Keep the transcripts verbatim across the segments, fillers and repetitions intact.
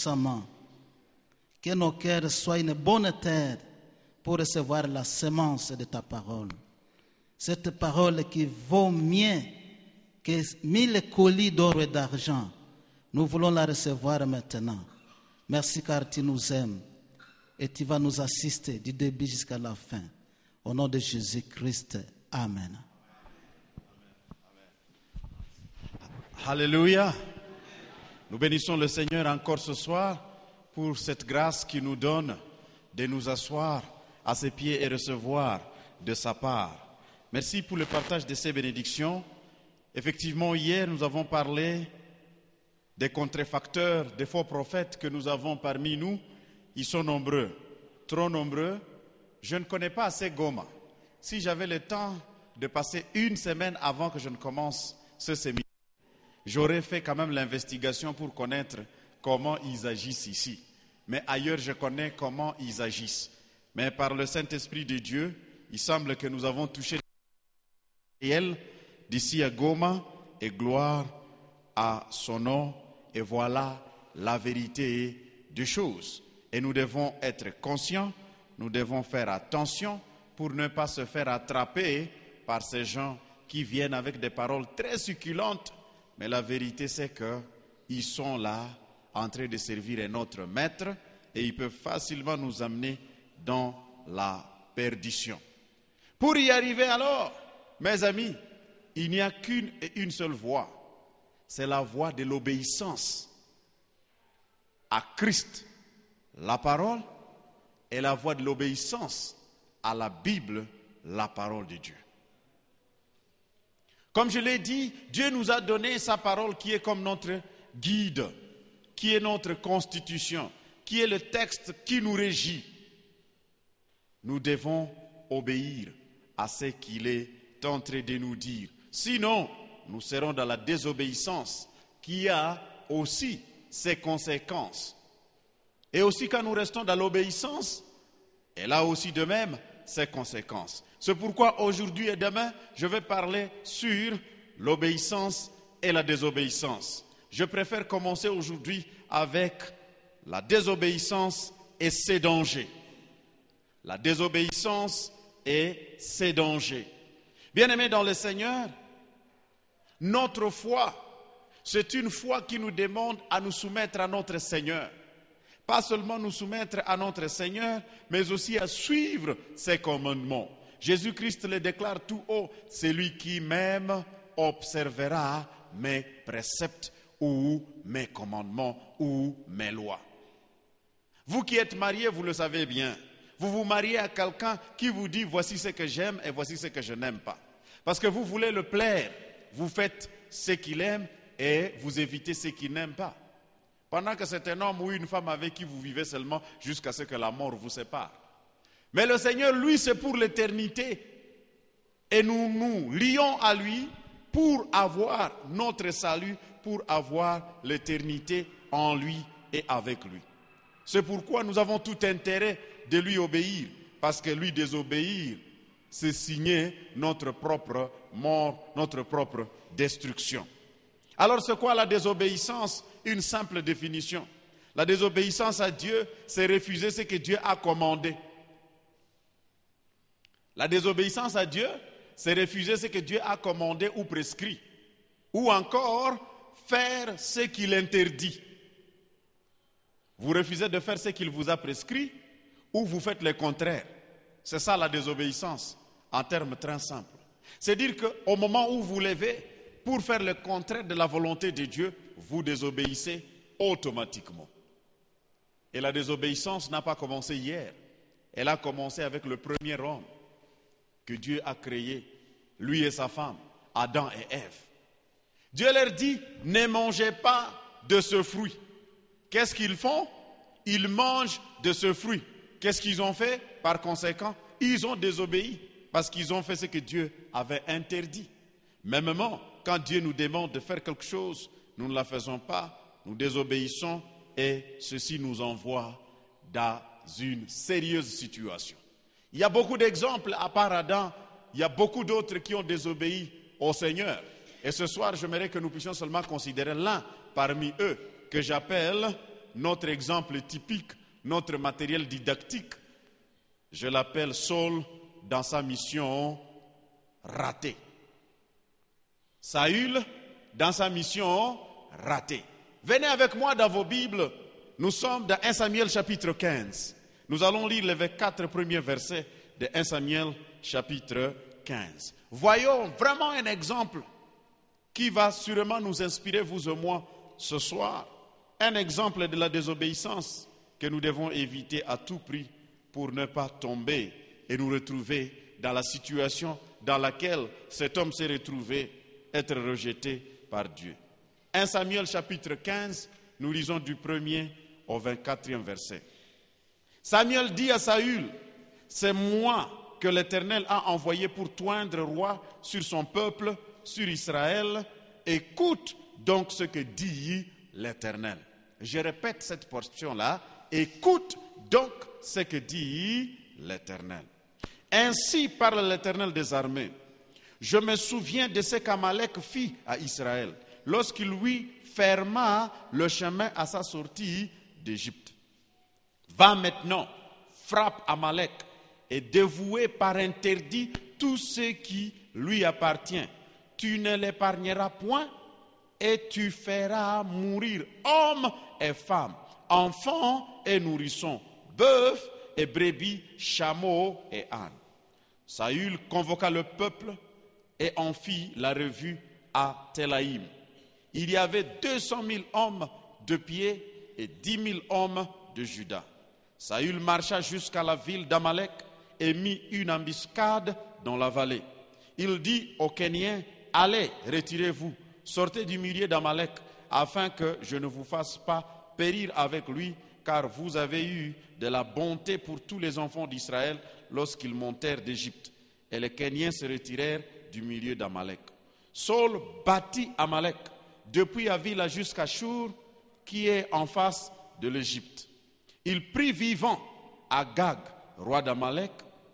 puissamment. Que nos cœurs soient une bonne terre pour recevoir la semence de ta parole. Cette parole qui vaut mieux que mille colis d'or et d'argent. Nous voulons la recevoir maintenant. Merci car tu nous aimes et tu vas nous assister du début jusqu'à la fin. Au nom de Jésus-Christ. Amen. Alléluia. Nous bénissons le Seigneur encore ce soir pour cette grâce qu'il nous donne de nous asseoir à ses pieds et recevoir de sa part. Merci pour le partage de ces bénédictions. Effectivement, hier, nous avons parlé des contrefacteurs, des faux prophètes que nous avons parmi nous. Ils sont nombreux, trop nombreux. Je ne connais pas assez Goma. Si j'avais le temps de passer une semaine avant que je ne commence ce séminaire, j'aurais fait quand même l'investigation pour connaître comment ils agissent ici. Mais ailleurs, je connais comment ils agissent. Mais par le Saint-Esprit de Dieu, il semble que nous avons touché le réel d'ici à Goma, et gloire à son nom. Et voilà la vérité des choses. Et nous devons être conscients, nous devons faire attention pour ne pas se faire attraper par ces gens qui viennent avec des paroles très succulentes. Mais la vérité, c'est qu'ils sont là en train de servir un autre maître et ils peuvent facilement nous amener dans la perdition. Pour y arriver alors, mes amis, il n'y a qu'une et une seule voie. C'est la voie de l'obéissance à Christ, la parole, et la voie de l'obéissance à la Bible, la parole de Dieu. Comme je l'ai dit, Dieu nous a donné sa parole qui est comme notre guide, qui est notre constitution, qui est le texte qui nous régit. Nous devons obéir à ce qu'il est en train de nous dire. Sinon, nous serons dans la désobéissance qui a aussi ses conséquences. Et aussi quand nous restons dans l'obéissance, elle a aussi de même ses conséquences. C'est pourquoi aujourd'hui et demain, je vais parler sur l'obéissance et la désobéissance. Je préfère commencer aujourd'hui avec la désobéissance et ses dangers. La désobéissance et ses dangers. Bien-aimés dans le Seigneur, notre foi, c'est une foi qui nous demande à nous soumettre à notre Seigneur. Pas seulement nous soumettre à notre Seigneur, mais aussi à suivre ses commandements. Jésus-Christ le déclare tout haut, c'est lui qui même observera mes préceptes ou mes commandements ou mes lois. Vous qui êtes mariés, vous le savez bien. Vous vous mariez à quelqu'un qui vous dit voici ce que j'aime et voici ce que je n'aime pas. Parce que vous voulez le plaire, vous faites ce qu'il aime et vous évitez ce qu'il n'aime pas. Pendant que c'est un homme ou une femme avec qui vous vivez seulement jusqu'à ce que la mort vous sépare. Mais le Seigneur, lui, c'est pour l'éternité. Et nous nous lions à lui pour avoir notre salut, pour avoir l'éternité en lui et avec lui. C'est pourquoi nous avons tout intérêt de lui obéir. Parce que lui désobéir, c'est signer notre propre mort, notre propre destruction. Alors c'est quoi la désobéissance? Une simple définition. La désobéissance à Dieu, c'est refuser ce que Dieu a commandé. La désobéissance à Dieu, c'est refuser ce que Dieu a commandé ou prescrit. Ou encore, faire ce qu'il interdit. Vous refusez de faire ce qu'il vous a prescrit ou vous faites le contraire. C'est ça la désobéissance, en termes très simples. C'est-à-dire qu'au moment où vous levez pour faire le contraire de la volonté de Dieu, vous désobéissez automatiquement. Et la désobéissance n'a pas commencé hier. Elle a commencé avec le premier homme que Dieu a créé, lui et sa femme, Adam et Ève. Dieu leur dit, ne mangez pas de ce fruit. Qu'est-ce qu'ils font? Ils mangent de ce fruit. Qu'est-ce qu'ils ont fait? Par conséquent, ils ont désobéi parce qu'ils ont fait ce que Dieu avait interdit. Mêmement, quand Dieu nous demande de faire quelque chose, nous ne la faisons pas, nous désobéissons et ceci nous envoie dans une sérieuse situation. Il y a beaucoup d'exemples, à part Adam, il y a beaucoup d'autres qui ont désobéi au Seigneur. Et ce soir, j'aimerais que nous puissions seulement considérer l'un parmi eux, que j'appelle notre exemple typique, notre matériel didactique. Je l'appelle Saul dans sa mission ratée. Saül dans sa mission ratée. Venez avec moi dans vos Bibles. Nous sommes dans premier Samuel chapitre quinze. Nous allons lire les quatre premiers versets de premier Samuel chapitre quinze. Voyons vraiment un exemple qui va sûrement nous inspirer, vous et moi, ce soir. Un exemple de la désobéissance que nous devons éviter à tout prix pour ne pas tomber et nous retrouver dans la situation dans laquelle cet homme s'est retrouvé, être rejeté par Dieu. premier Samuel chapitre quinze, nous lisons du premier au vingt-quatrième verset. Samuel dit à Saül, « C'est moi que l'Éternel a envoyé pour toindre roi sur son peuple, sur Israël. Écoute donc ce que dit l'Éternel. » Je répète cette portion-là. Écoute donc ce que dit l'Éternel. Ainsi parle l'Éternel des armées. Je me souviens de ce qu'Amalek fit à Israël lorsqu'il lui ferma le chemin à sa sortie d'Égypte. Va maintenant, frappe Amalek et dévouer par interdit tout ce qui lui appartient. Tu ne l'épargneras point et tu feras mourir hommes et femmes, enfants et nourrissons, bœufs et brebis, chameaux et ânes. Saül convoqua le peuple et en fit la revue à Télaïm. Il y avait deux cent mille hommes de pied et dix mille hommes de Juda. Saül marcha jusqu'à la ville d'Amalek et mit une embuscade dans la vallée. Il dit aux Kéniens, allez, retirez-vous, sortez du milieu d'Amalek, afin que je ne vous fasse pas périr avec lui, car vous avez eu de la bonté pour tous les enfants d'Israël lorsqu'ils montèrent d'Égypte. Et les Kéniens se retirèrent du milieu d'Amalek. Saul battit Amalek depuis Avila jusqu'à Shur, qui est en face de l'Égypte. Il prit vivant Agag, roi d'Amalek,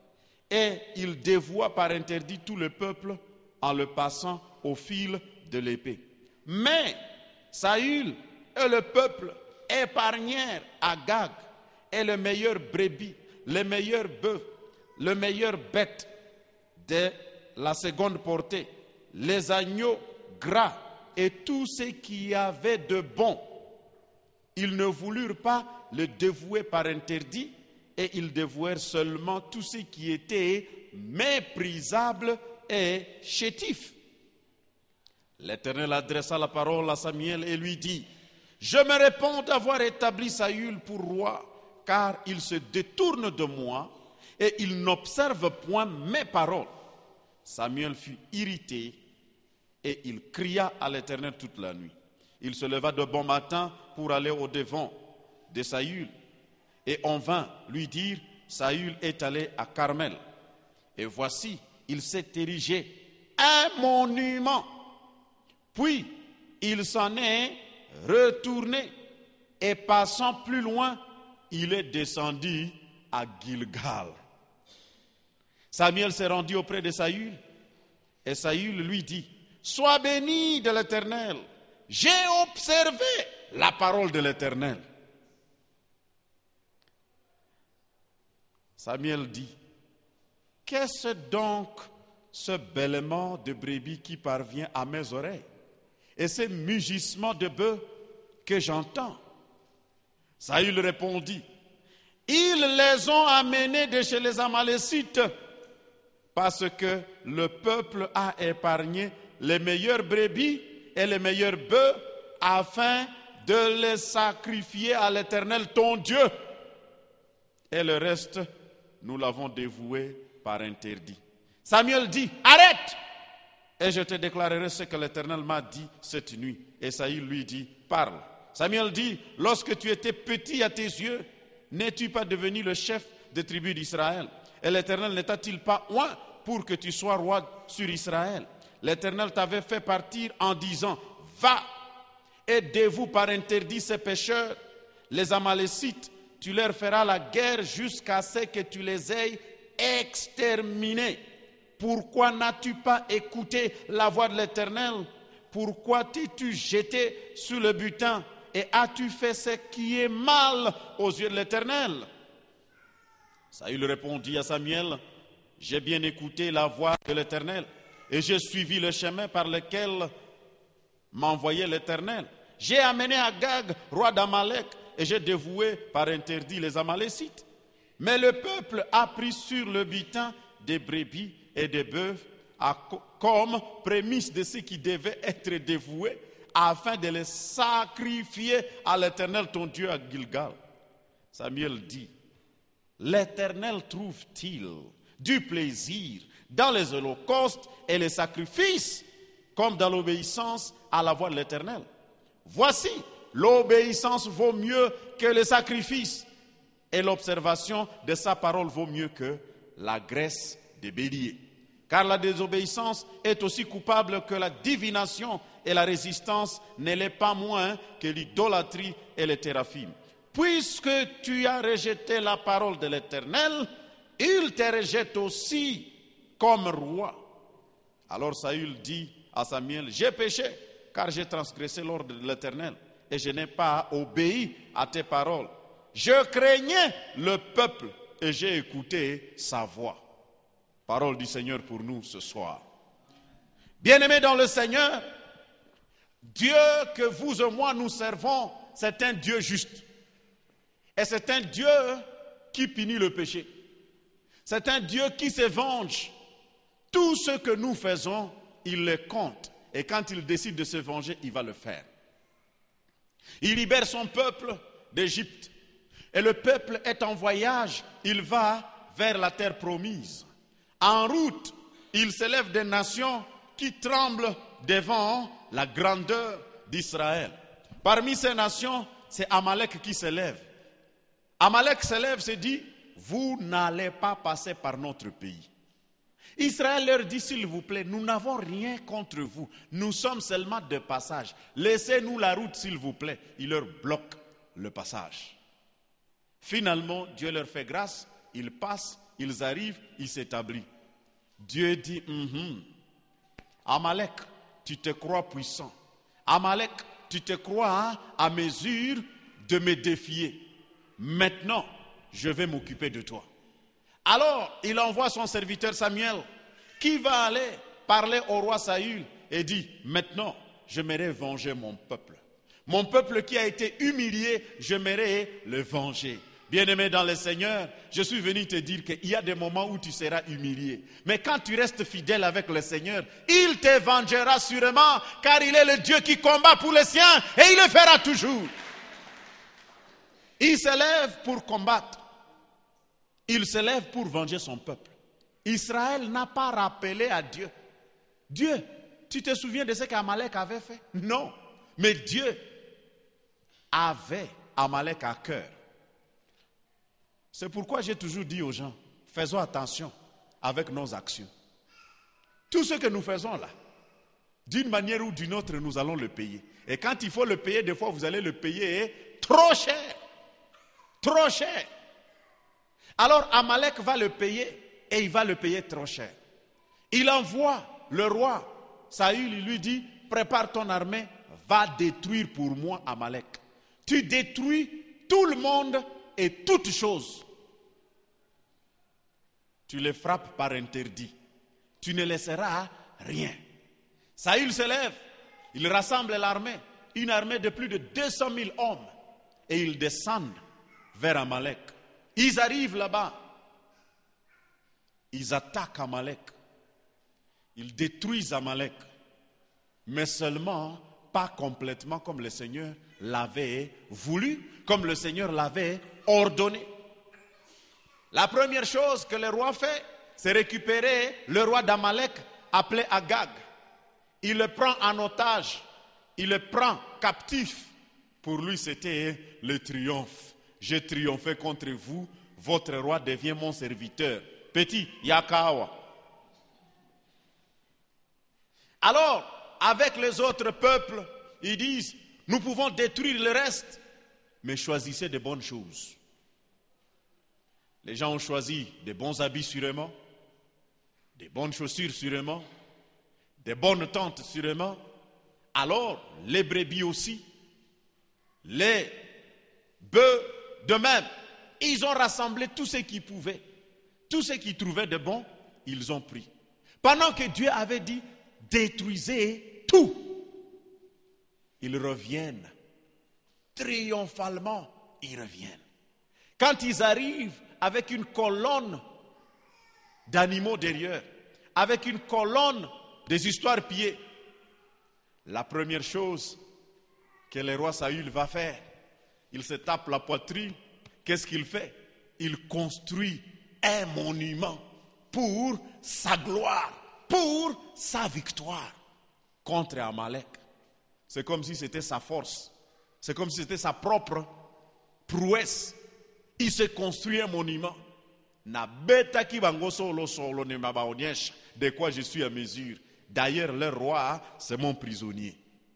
et il dévoua par interdit tout le peuple en le passant au fil de l'épée. Mais Saül et le peuple épargnèrent Agag et le meilleur brebis, le meilleur bœuf, le meilleur bête de la seconde portée, les agneaux gras et tout ce qu'il y avait de bon. Ils ne voulurent pas le dévouer par interdit et ils dévouèrent seulement tout ce qui était méprisable et chétif. L'Éternel adressa la parole à Samuel et lui dit, « Je me réponds d'avoir établi Saül pour roi, car il se détourne de moi et il n'observe point mes paroles. » Samuel fut irrité et il cria à l'Éternel toute la nuit. Il se leva de bon matin pour aller au-devant de Saül. Et on vint lui dire, Saül est allé à Carmel. Et voici, il s'est érigé un monument. Puis, il s'en est retourné. Et passant plus loin, il est descendu à Gilgal. Samuel s'est rendu auprès de Saül. Et Saül lui dit, sois béni de l'Éternel. J'ai observé la parole de l'Éternel. Samuel dit, qu'est-ce donc ce bêlement de brebis qui parvient à mes oreilles et ce mugissement de bœuf que j'entends? Saül répondit, ils les ont amenés de chez les Amalécites parce que le peuple a épargné les meilleurs brebis et les meilleurs bœufs afin de les sacrifier à l'Éternel ton Dieu. Et le reste, nous l'avons dévoué par interdit. Samuel dit, arrête, et je te déclarerai ce que l'Éternel m'a dit cette nuit. Et Saül lui dit, parle. Samuel dit, lorsque tu étais petit à tes yeux, n'es-tu pas devenu le chef des tribus d'Israël? Et l'Éternel ne t'a-t-il pas oint pour que tu sois roi sur Israël? L'Éternel t'avait fait partir en disant, va et dévoue par interdit ces pécheurs, les Amalécites. Tu leur feras la guerre jusqu'à ce que tu les aies exterminés. Pourquoi n'as-tu pas écouté la voix de l'Éternel? Pourquoi t'es-tu jeté sur le butin et as-tu fait ce qui est mal aux yeux de l'Éternel? Saül répondit à Samuel, j'ai bien écouté la voix de l'Éternel et j'ai suivi le chemin par lequel m'envoyait l'Éternel. J'ai amené Agag, roi d'Amalek, et j'ai dévoué par interdit les Amalécites. Mais le peuple a pris sur le butin des brebis et des bœufs comme prémisse de ce qui devait être dévoué, afin de les sacrifier à l'Éternel ton Dieu à Gilgal. Samuel dit, l'Éternel trouve-t-il du plaisir dans les holocaustes et les sacrifices, comme dans l'obéissance à la voix de l'Éternel? Voici, l'obéissance vaut mieux que le sacrifice, et l'observation de sa parole vaut mieux que la graisse des béliers. Car la désobéissance est aussi coupable que la divination, et la résistance ne l'est pas moins que l'idolâtrie et les téraphimes. Puisque tu as rejeté la parole de l'Éternel, il te rejette aussi comme roi. Alors Saül dit à Samuel, j'ai péché, car j'ai transgressé l'ordre de l'Éternel, et je n'ai pas obéi à tes paroles. Je craignais le peuple, et j'ai écouté sa voix. Parole du Seigneur pour nous ce soir. Bien-aimés dans le Seigneur, Dieu que vous et moi nous servons, c'est un Dieu juste. Et c'est un Dieu qui punit le péché. C'est un Dieu qui se venge. Tout ce que nous faisons, il le compte. Et quand il décide de se venger, il va le faire. Il libère son peuple d'Égypte. Et le peuple est en voyage. Il va vers la terre promise. En route, il s'élève des nations qui tremblent devant la grandeur d'Israël. Parmi ces nations, c'est Amalek qui s'élève. Amalek s'élève, se dit, vous n'allez pas passer par notre pays. Israël leur dit, s'il vous plaît, nous n'avons rien contre vous. Nous sommes seulement de passage. Laissez-nous la route, s'il vous plaît. Il leur bloque le passage. Finalement, Dieu leur fait grâce. Ils passent, ils arrivent, ils s'établissent. Dieu dit, mm-hmm. Amalek, tu te crois puissant. Amalek, tu te crois hein, à mesure de me défier. Maintenant, je vais m'occuper de toi. Alors, il envoie son serviteur Samuel, qui va aller parler au roi Saül et dit, maintenant, j'aimerais venger mon peuple. Mon peuple qui a été humilié, j'aimerais le venger. Bien-aimé dans le Seigneur, je suis venu te dire qu'il y a des moments où tu seras humilié. Mais quand tu restes fidèle avec le Seigneur, il te vengera sûrement, car il est le Dieu qui combat pour les siens et il le fera toujours. Il se lève pour combattre. Il se lève pour venger son peuple. Israël n'a pas rappelé à Dieu. Dieu, tu te souviens de ce qu'Amalek avait fait? Non. Mais Dieu avait Amalek à cœur. C'est pourquoi j'ai toujours dit aux gens, faisons attention avec nos actions. Tout ce que nous faisons là, d'une manière ou d'une autre, nous allons le payer. Et quand il faut le payer, des fois, vous allez le payer trop cher. Trop cher. Alors Amalek va le payer et il va le payer trop cher. Il envoie le roi Saül, il lui dit, prépare ton armée, va détruire pour moi Amalek. Tu détruis tout le monde et toutes choses. Tu les frappes par interdit. Tu ne laisseras rien. Saül se lève, il rassemble l'armée, une armée de plus de deux cent mille hommes, et ils descendent vers Amalek. Ils arrivent là-bas, ils attaquent Amalek, ils détruisent Amalek, mais seulement pas complètement comme le Seigneur l'avait voulu, comme le Seigneur l'avait ordonné. La première chose que le roi fait, c'est récupérer le roi d'Amalek appelé Agag. Il le prend en otage, il le prend captif. Pour lui, c'était le triomphe. J'ai triomphé contre vous, votre roi devient mon serviteur. Petit Yakawa. Alors, avec les autres peuples, ils disent, nous pouvons détruire le reste, mais choisissez de bonnes choses. Les gens ont choisi des bons habits sûrement, des bonnes chaussures sûrement, des bonnes tentes sûrement. Alors, les brebis aussi. les bœufs de même. Ils ont rassemblé tout ce qu'ils pouvaient. Tout ce qu'ils trouvaient de bon, ils ont pris. Pendant que Dieu avait dit, détruisez tout. Ils reviennent. Triomphalement, ils reviennent. Quand ils arrivent avec une colonne d'animaux derrière, avec une colonne des histoires pillées, la première chose que le roi Saül va faire, il se tape la poitrine. Qu'est-ce qu'il fait? Il construit un monument pour sa gloire, pour sa victoire contre Amalek. C'est comme si c'était sa force. C'est comme si c'était sa propre prouesse. Il se construit un monument. De quoi je suis à mesure. D'ailleurs, le roi, c'est mon prisonnier.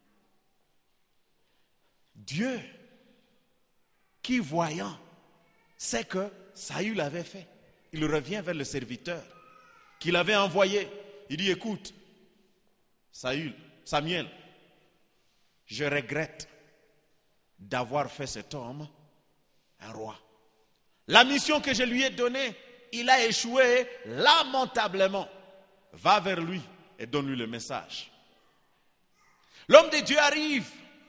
Dieu, qui voyant, c'est que Saül avait fait. Il revient vers le serviteur qu'il avait envoyé. Il dit, écoute, Saül, Samuel, je regrette d'avoir fait cet homme un roi. La mission que je lui ai donnée, il a échoué lamentablement. Va vers lui et donne-lui le message. L'homme de Dieu arrive.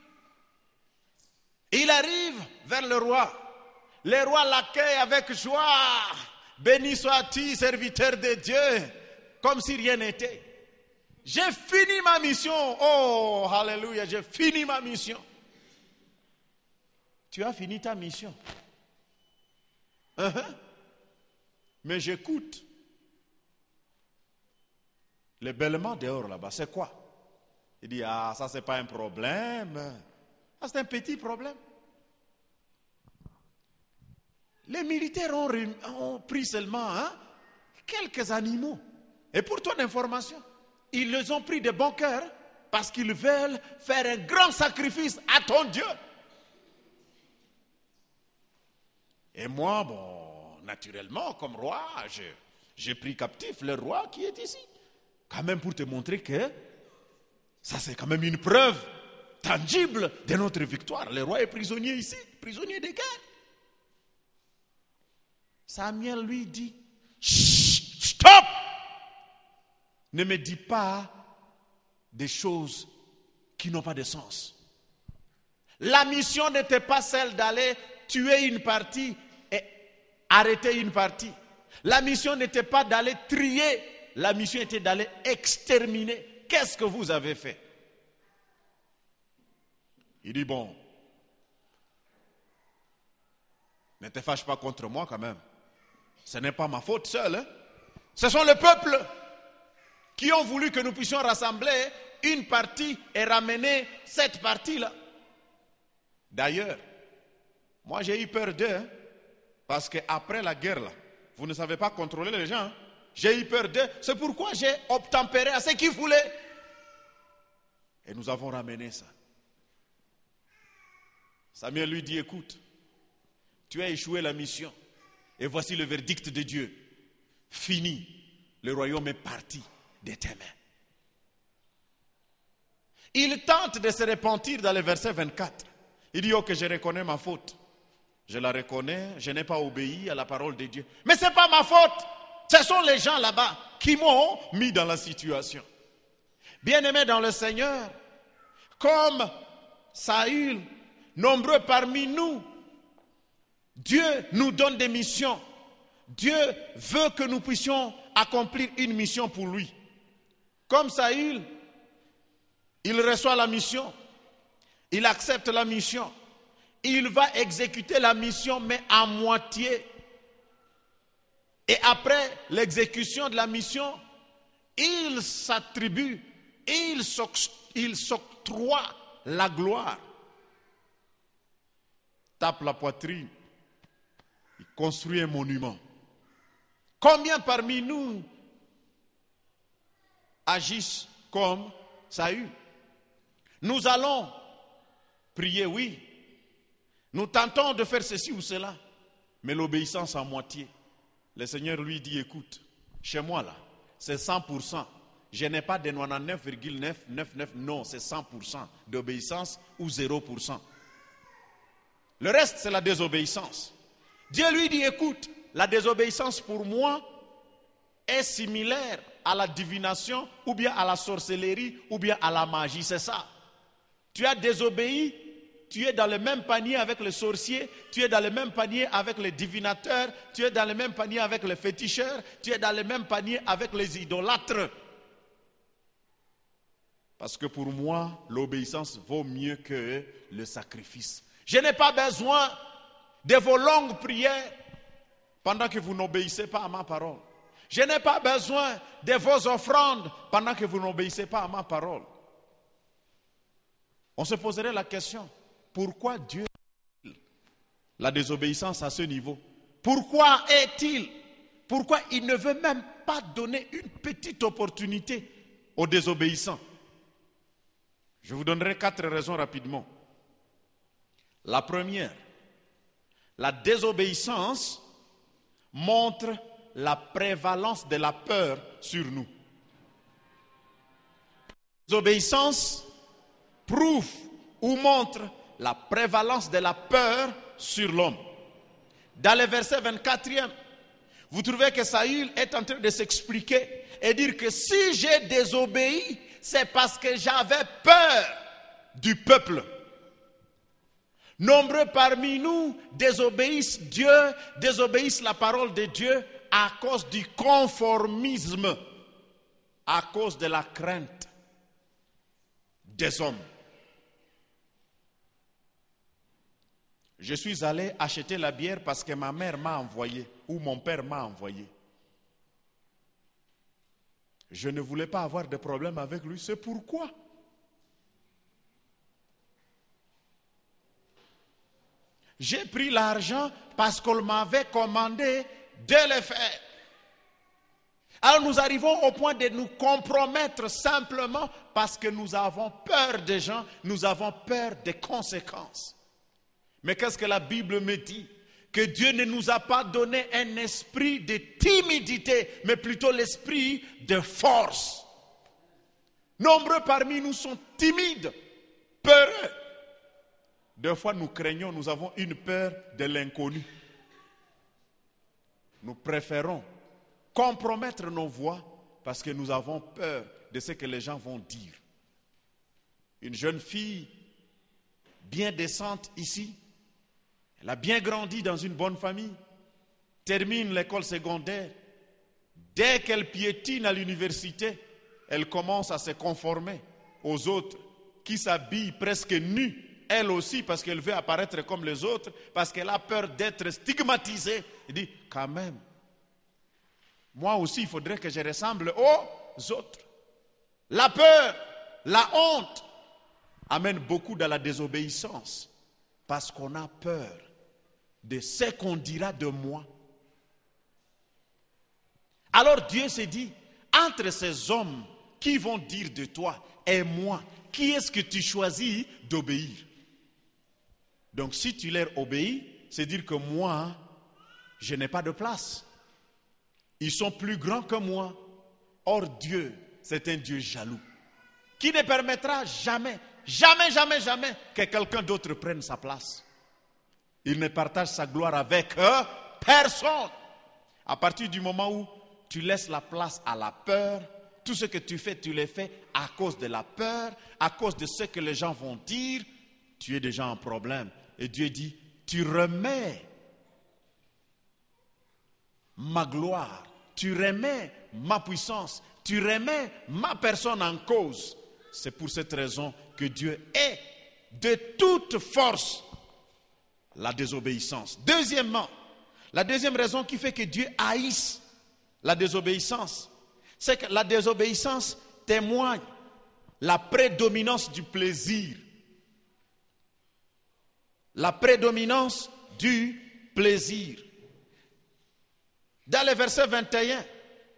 Il arrive vers le roi. Le roi l'accueille avec joie. Béni sois-tu, serviteur de Dieu, comme si rien n'était. J'ai fini ma mission. Oh, alléluia, j'ai fini ma mission. Tu as fini ta mission. Uh-huh. Mais j'écoute. Le bêlement dehors là-bas, c'est quoi? Il dit, ah, ça c'est pas un problème. Ah, c'est un petit problème. Les militaires ont, ont pris seulement hein, quelques animaux. Et pour ton information, ils les ont pris de bon cœur parce qu'ils veulent faire un grand sacrifice à ton Dieu. Et moi, bon, naturellement, comme roi, j'ai, j'ai pris captif le roi qui est ici. Quand même pour te montrer que ça c'est quand même une preuve tangible de notre victoire. Le roi est prisonnier ici, prisonnier de guerre. Samuel lui dit, stop! Ne me dis pas des choses qui n'ont pas de sens. La mission n'était pas celle d'aller tuer une partie et arrêter une partie. La mission n'était pas d'aller trier. La mission était d'aller exterminer. Qu'est-ce que vous avez fait? Il dit, bon, ne te fâche pas contre moi quand même. Ce n'est pas ma faute seule. Hein? Ce sont le peuple qui ont voulu que nous puissions rassembler une partie et ramener cette partie-là. D'ailleurs, moi j'ai eu peur d'eux, hein, parce qu'après la guerre, là, vous ne savez pas contrôler les gens. Hein? J'ai eu peur d'eux. C'est pourquoi j'ai obtempéré à ce qu'ils voulaient. Et nous avons ramené ça. Samuel lui dit, écoute, tu as échoué la mission. Et voici le verdict de Dieu. Fini. Le royaume est parti de tes mains. Il tente de se repentir dans le verset vingt-quatre. Il dit, ok, je reconnais ma faute. Je la reconnais, je n'ai pas obéi à la parole de Dieu. Mais ce n'est pas ma faute. Ce sont les gens là-bas qui m'ont mis dans la situation. Bien-aimés dans le Seigneur, comme Saül, nombreux parmi nous, Dieu nous donne des missions. Dieu veut que nous puissions accomplir une mission pour lui. Comme Saül, il reçoit la mission, il accepte la mission, il va exécuter la mission mais à moitié. Et après l'exécution de la mission, il s'attribue, il s'octroie la gloire. Tape la poitrine. Il construit un monument. Combien parmi nous agissent comme Saül? Nous allons prier, oui. Nous tentons de faire ceci ou cela. Mais l'obéissance à moitié. Le Seigneur lui dit, écoute, chez moi là, c'est cent pour cent. Je n'ai pas de quatre-vingt-dix-neuf virgule neuf neuf neuf. Non, c'est cent pour cent d'obéissance ou zéro pour cent. Le reste, c'est la désobéissance. Dieu lui dit, écoute, la désobéissance pour moi est similaire à la divination ou bien à la sorcellerie ou bien à la magie, c'est ça. Tu as désobéi, tu es dans le même panier avec les sorciers, tu es dans le même panier avec les divinateurs, tu es dans le même panier avec les féticheurs, tu es dans le même panier avec les idolâtres. Parce que pour moi, l'obéissance vaut mieux que le sacrifice. Je n'ai pas besoin de vos longues prières pendant que vous n'obéissez pas à ma parole. Je n'ai pas besoin de vos offrandes pendant que vous n'obéissez pas à ma parole. On se poserait la question, pourquoi Dieu a la désobéissance à ce niveau? Pourquoi est-il? Pourquoi il ne veut même pas donner une petite opportunité aux désobéissants? Je vous donnerai quatre raisons rapidement. La première, la désobéissance montre la prévalence de la peur sur nous. La désobéissance prouve ou montre la prévalence de la peur sur l'homme. Dans le verset vingt-quatrième, vous trouvez que Saül est en train de s'expliquer et dire que si j'ai désobéi, c'est parce que j'avais peur du peuple. Nombreux parmi nous désobéissent Dieu, désobéissent la parole de Dieu à cause du conformisme, à cause de la crainte des hommes. Je suis allé acheter la bière parce que ma mère m'a envoyé ou mon père m'a envoyé. Je ne voulais pas avoir de problème avec lui, c'est pourquoi. J'ai pris l'argent parce qu'on m'avait commandé de le faire. Alors nous arrivons au point de nous compromettre simplement parce que nous avons peur des gens, nous avons peur des conséquences. Mais qu'est-ce que la Bible me dit? Que Dieu ne nous a pas donné un esprit de timidité, mais plutôt l'esprit de force. Nombreux parmi nous sont timides, peureux. Deux fois nous craignons, nous avons une peur de l'inconnu. Nous préférons compromettre nos voix parce que nous avons peur de ce que les gens vont dire. Une jeune fille bien décente ici, elle a bien grandi dans une bonne famille, termine l'école secondaire. Dès qu'elle piétine à l'université, elle commence à se conformer aux autres qui s'habillent presque nus. Elle aussi, parce qu'elle veut apparaître comme les autres, parce qu'elle a peur d'être stigmatisée. Elle dit, quand même, moi aussi, il faudrait que je ressemble aux autres. La peur, la honte amène beaucoup dans la désobéissance, parce qu'on a peur de ce qu'on dira de moi. Alors Dieu s'est dit, entre ces hommes qui vont dire de toi et moi, qui est-ce que tu choisis d'obéir? Donc si tu leur obéis, c'est dire que moi, je n'ai pas de place. Ils sont plus grands que moi. Or Dieu, c'est un Dieu jaloux, qui ne permettra jamais, jamais, jamais, jamais que quelqu'un d'autre prenne sa place. Il ne partage sa gloire avec euh, personne. À partir du moment où tu laisses la place à la peur, tout ce que tu fais, tu le fais à cause de la peur, à cause de ce que les gens vont dire, tu es déjà en problème. Et Dieu dit, tu remets ma gloire, tu remets ma puissance, tu remets ma personne en cause. C'est pour cette raison que Dieu est de toute force la désobéissance. Deuxièmement, la deuxième raison qui fait que Dieu haïsse la désobéissance, c'est que la désobéissance témoigne la prédominance du plaisir. La prédominance du plaisir. Dans le verset vingt et un,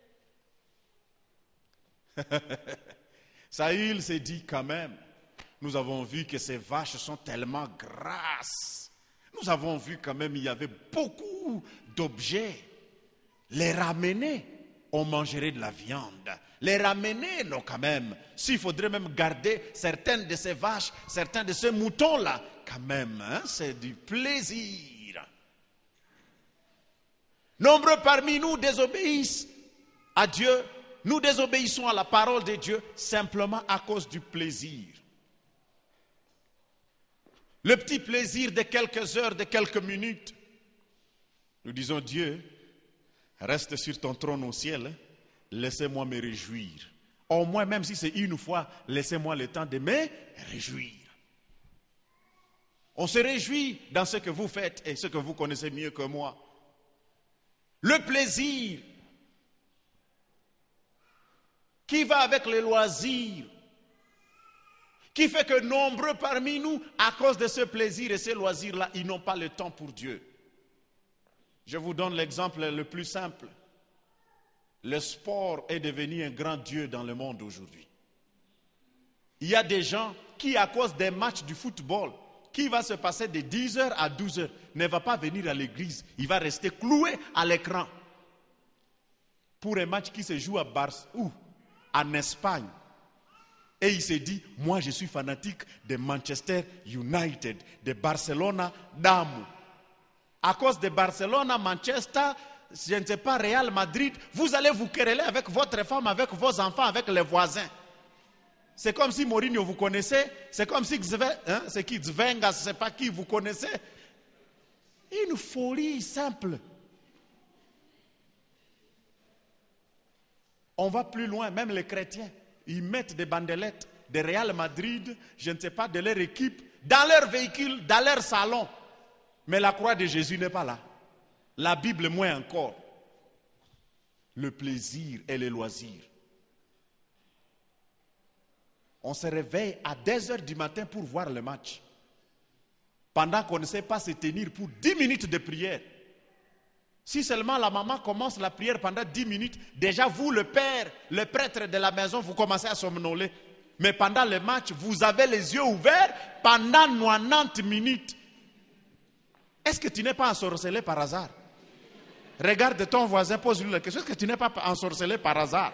Saül s'est dit quand même, nous avons vu que ces vaches sont tellement grasses. Nous avons vu quand même il y avait beaucoup d'objets. Les ramener, on mangerait de la viande. Les ramener, non quand même. S'il faudrait même garder certaines de ces vaches, certains de ces moutons-là, quand même, hein, c'est du plaisir. Nombreux parmi nous désobéissent à Dieu. Nous désobéissons à la parole de Dieu simplement à cause du plaisir. Le petit plaisir de quelques heures, de quelques minutes. Nous disons, Dieu, reste sur ton trône au ciel, laissez-moi me réjouir. Au moins, même si c'est une fois, laissez-moi le temps de me réjouir. On se réjouit dans ce que vous faites et ce que vous connaissez mieux que moi. Le plaisir qui va avec les loisirs, qui fait que nombreux parmi nous, à cause de ce plaisir et ces loisirs-là, ils n'ont pas le temps pour Dieu. Je vous donne l'exemple le plus simple. Le sport est devenu un grand Dieu dans le monde aujourd'hui. Il y a des gens qui, à cause des matchs du football, qui va se passer de dix heures à douze heures, ne va pas venir à l'église. Il va rester cloué à l'écran. Pour un match qui se joue à Bar- ou en Espagne. Et il s'est dit, moi je suis fanatique de Manchester United, de Barcelona, d'Amu. À cause de Barcelona, Manchester, je ne sais pas, Real Madrid, vous allez vous quereller avec votre femme, avec vos enfants, avec les voisins. C'est comme si Mourinho vous connaissez, c'est comme si hein, c'est qui Zvenga, je ne sais pas qui vous connaissez. Une folie simple. On va plus loin, même les chrétiens, ils mettent des bandelettes de Real Madrid, je ne sais pas, de leur équipe, dans leur véhicule, dans leur salon. Mais la croix de Jésus n'est pas là. La Bible moins encore. Le plaisir et le loisir. On se réveille à deux heures du matin pour voir le match. Pendant qu'on ne sait pas se tenir pour dix minutes de prière. Si seulement la maman commence la prière pendant dix minutes, déjà vous, le père, le prêtre de la maison, vous commencez à somnoler. Mais pendant le match, vous avez les yeux ouverts pendant quatre-vingt-dix minutes. Est-ce que tu n'es pas ensorcelé par hasard? Regarde ton voisin, pose-lui la question. Est-ce que tu n'es pas ensorcelé par hasard?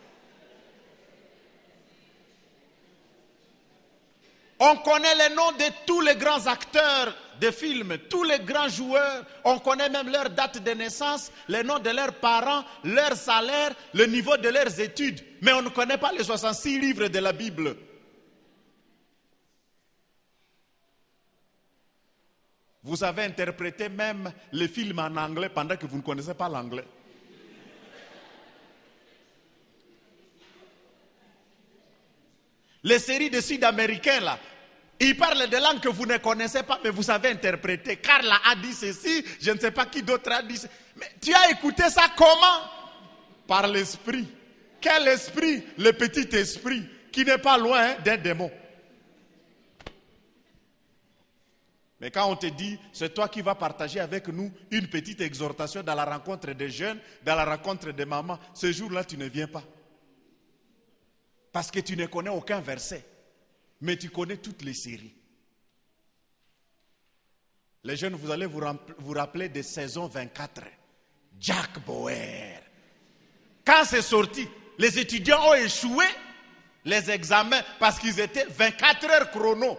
On connaît les noms de tous les grands acteurs de films, tous les grands joueurs. On connaît même leur date de naissance, les noms de leurs parents, leur salaire, le niveau de leurs études. Mais on ne connaît pas les soixante-six livres de la Bible. Vous avez interprété même les films en anglais pendant que vous ne connaissez pas l'anglais. Les séries de Sud-Américains là, ils parlent des langues que vous ne connaissez pas, mais vous savez interpréter. Carla a dit ceci, je ne sais pas qui d'autre a dit ceci. Mais tu as écouté ça comment? Par l'esprit. Quel esprit? Le petit esprit qui n'est pas loin d'un démon. Mais quand on te dit, c'est toi qui vas partager avec nous une petite exhortation dans la rencontre des jeunes, dans la rencontre des mamans, ce jour-là, tu ne viens pas. Parce que tu ne connais aucun verset, mais tu connais toutes les séries. Les jeunes, vous allez vous, vous rappeler de saison vingt-quatre. Jack Bauer. Quand c'est sorti, les étudiants ont échoué les examens parce qu'ils étaient vingt-quatre heures chrono.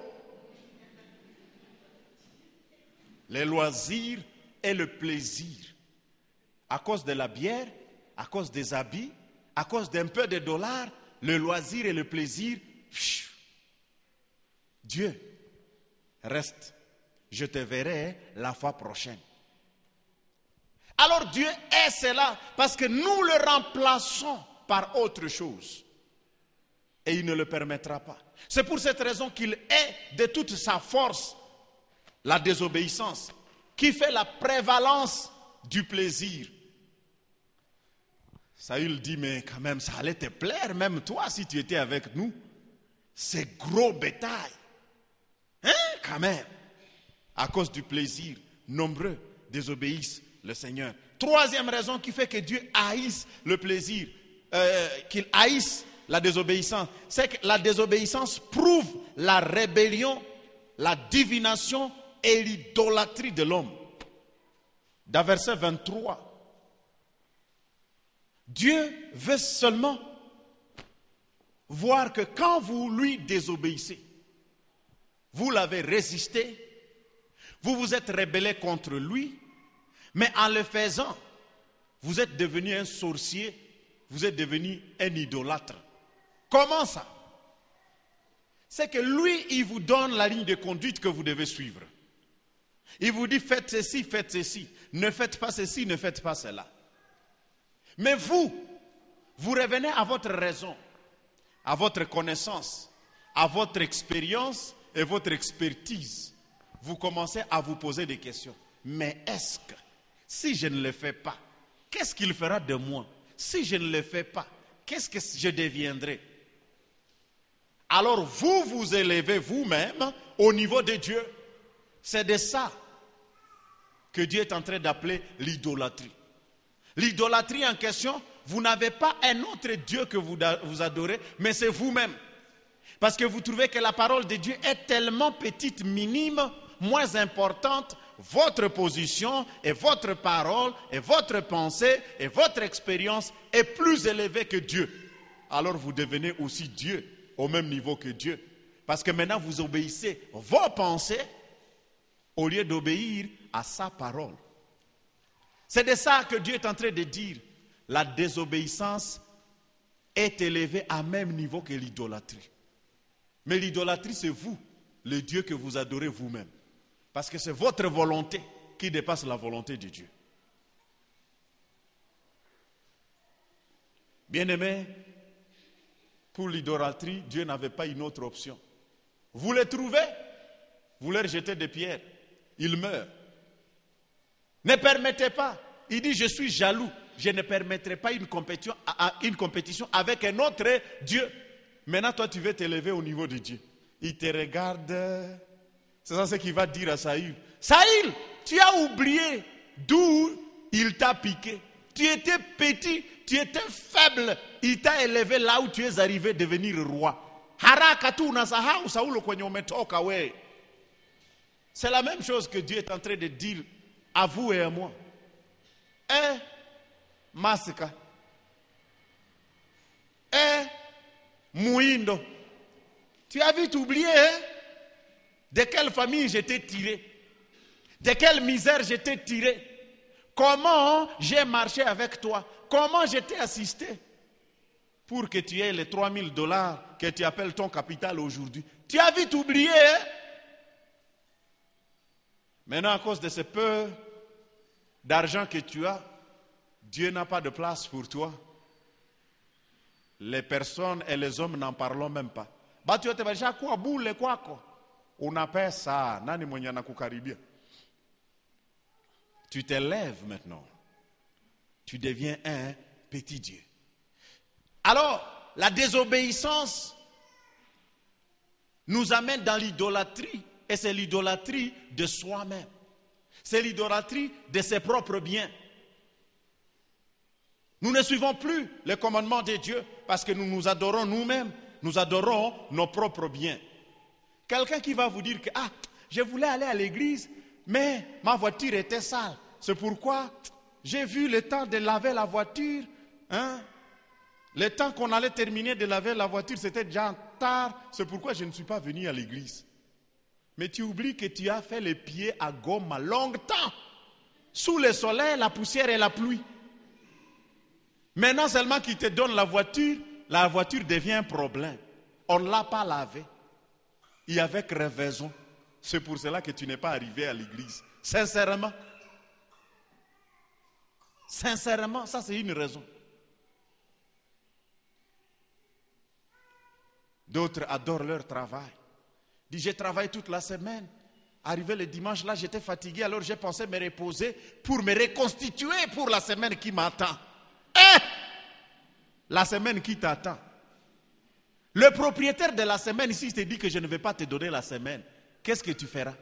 Les loisirs et le plaisir. À cause de la bière, à cause des habits, à cause d'un peu de dollars, le loisir et le plaisir, pfiou. Dieu, reste. Je te verrai la fois prochaine. Alors Dieu est cela parce que nous le remplaçons par autre chose. Et il ne le permettra pas. C'est pour cette raison qu'il est de toute sa force la désobéissance qui fait la prévalence du plaisir. Saül dit, mais quand même, ça allait te plaire, même toi, si tu étais avec nous. C'est gros bétail. Hein, quand même. À cause du plaisir, nombreux désobéissent le Seigneur. Troisième raison qui fait que Dieu haïsse le plaisir, euh, qu'il haïsse la désobéissance, c'est que la désobéissance prouve la rébellion, la divination et l'idolâtrie de l'homme. Dans verset vingt-trois, Dieu veut seulement voir que quand vous lui désobéissez, vous l'avez résisté, Vous vous êtes rebellé contre lui, mais en le faisant, vous êtes devenu un sorcier, vous êtes devenu un idolâtre. Comment ça? C'est que lui, il vous donne la ligne de conduite que vous devez suivre. Il vous dit, faites ceci, faites ceci. Ne faites pas ceci, ne faites pas cela. Mais vous, vous revenez à votre raison, à votre connaissance, à votre expérience et votre expertise. Vous commencez à vous poser des questions. Mais est-ce que, si je ne le fais pas, qu'est-ce qu'il fera de moi? Si je ne le fais pas, qu'est-ce que je deviendrai? Alors vous vous élevez vous-même au niveau de Dieu. C'est de ça que Dieu est en train d'appeler l'idolâtrie. L'idolâtrie en question, vous n'avez pas un autre Dieu que vous, vous adorez, mais c'est vous-même. Parce que vous trouvez que la parole de Dieu est tellement petite, minime, moins importante, votre position et votre parole et votre pensée et votre expérience est plus élevée que Dieu. Alors vous devenez aussi Dieu, au même niveau que Dieu. Parce que maintenant vous obéissez vos pensées au lieu d'obéir à sa parole. C'est de ça que Dieu est en train de dire. La désobéissance est élevée à même niveau que l'idolâtrie. Mais l'idolâtrie, c'est vous, le Dieu que vous adorez vous-même. Parce que c'est votre volonté qui dépasse la volonté de Dieu. Bien-aimés, pour l'idolâtrie, Dieu n'avait pas une autre option. Vous les trouvez, vous leur jetez des pierres, ils meurent. Ne permettez pas. Il dit, je suis jaloux. Je ne permettrai pas une compétition, une compétition avec un autre Dieu. Maintenant, toi, tu veux t'élever au niveau de Dieu. Il te regarde. C'est ça ce qu'il va dire à Saül. Saül, tu as oublié d'où il t'a piqué. Tu étais petit, tu étais faible. Il t'a élevé là où tu es arrivé à devenir roi. C'est la même chose que Dieu est en train de dire à vous et à moi. Eh, Masika. Eh, Mouindo. Tu as vite oublié, hein? De quelle famille j'étais tiré? De quelle misère j'étais tiré? Comment j'ai marché avec toi? Comment j'étais assisté? Pour que tu aies les trois mille dollars que tu appelles ton capital aujourd'hui. Tu as vite oublié, hein? Maintenant, à cause de ce peu d'argent que tu as, Dieu n'a pas de place pour toi. Les personnes et les hommes n'en parlent même pas. Tu t'élèves maintenant. Tu deviens un petit Dieu. Alors, la désobéissance nous amène dans l'idolâtrie. Et c'est l'idolâtrie de soi-même. C'est l'idolâtrie de ses propres biens. Nous ne suivons plus les commandements de Dieu parce que nous nous adorons nous-mêmes. Nous adorons nos propres biens. Quelqu'un qui va vous dire que ah, je voulais aller à l'église, mais ma voiture était sale. C'est pourquoi j'ai vu le temps de laver la voiture. Hein? Le temps qu'on allait terminer de laver la voiture, c'était déjà tard. C'est pourquoi je ne suis pas venu à l'église. Mais tu oublies que tu as fait les pieds à Goma longtemps. Sous le soleil, la poussière et la pluie. Maintenant seulement qu'il te donne la voiture, la voiture devient un problème. On ne l'a pas lavée. Et avec raison. C'est pour cela que tu n'es pas arrivé à l'église. Sincèrement. Sincèrement, ça c'est une raison. D'autres adorent leur travail. Dis, j'ai travaillé toute la semaine. Arrivé le dimanche, là, j'étais fatigué. Alors j'ai pensé me reposer pour me reconstituer pour la semaine qui m'attend. Eh! La semaine qui t'attend. Le propriétaire de la semaine ici te dit que je ne vais pas te donner la semaine. Qu'est-ce que tu feras?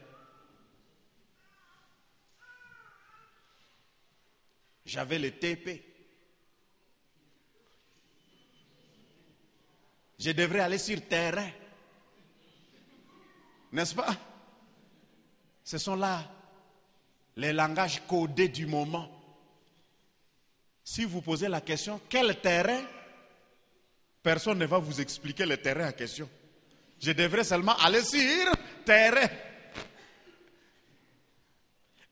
J'avais le T P. Je devrais aller sur terrain. N'est-ce pas? Ce sont là les langages codés du moment. Si vous posez la question, quel terrain? Personne ne va vous expliquer le terrain en question. Je devrais seulement aller sur terrain.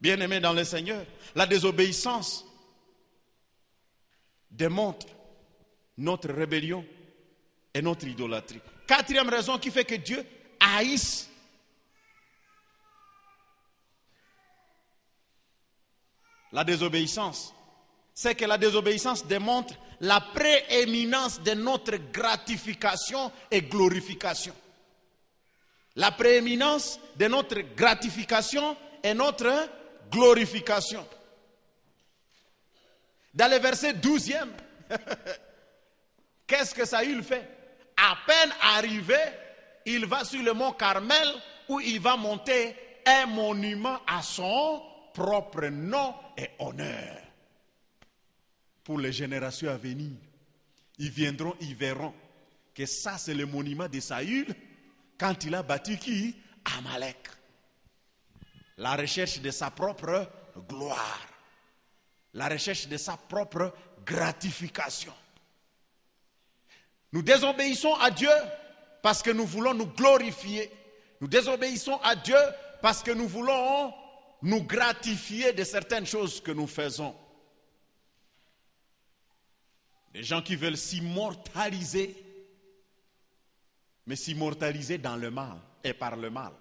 Bien-aimés dans le Seigneur, la désobéissance démontre notre rébellion et notre idolâtrie. Quatrième raison qui fait que Dieu haïsse la désobéissance, c'est que la désobéissance démontre la prééminence de notre gratification et glorification. La prééminence de notre gratification et notre glorification. Dans le verset douzième, qu'est-ce que Saül fait? À peine arrivé, il va sur le mont Carmel où il va monter un monument à son propre nom et honneur. Pour les générations à venir, ils viendront, ils verront que ça c'est le monument de Saül quand il a battu qui? Amalek. La recherche de sa propre gloire. La recherche de sa propre gratification. Nous désobéissons à Dieu parce que nous voulons nous glorifier. Nous désobéissons à Dieu parce que nous voulons nous gratifier de certaines choses que nous faisons. Des gens qui veulent s'immortaliser, mais s'immortaliser dans le mal et par le mal.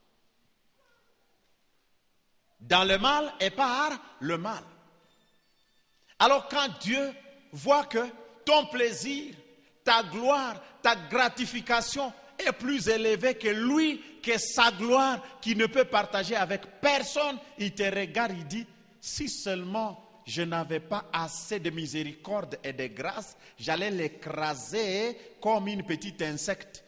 Dans le mal et par le mal. Alors quand Dieu voit que ton plaisir, ta gloire, ta gratification est plus élevée que lui, que sa gloire, qui ne peut partager avec personne, il te regarde, il dit, si seulement je n'avais pas assez de miséricorde et de grâce, j'allais l'écraser comme une petite insecte.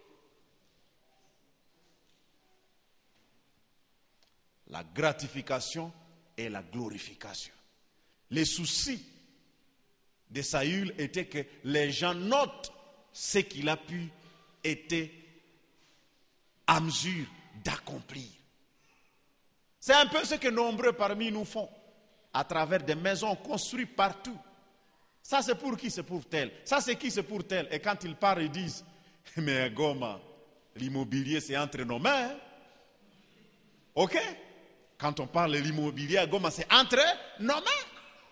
La gratification et la glorification. Les soucis de Saül étaient que les gens notent ce qu'il a pu être à mesure d'accomplir. C'est un peu ce que nombreux parmi nous font. À travers des maisons construites partout. Ça c'est pour qui? C'est pour tel. Ça c'est qui? C'est pour tel. Et quand ils parlent, ils disent, mais Goma, l'immobilier c'est entre nos mains. Hein? Ok? Quand on parle de l'immobilier à Goma, c'est entre nos mains.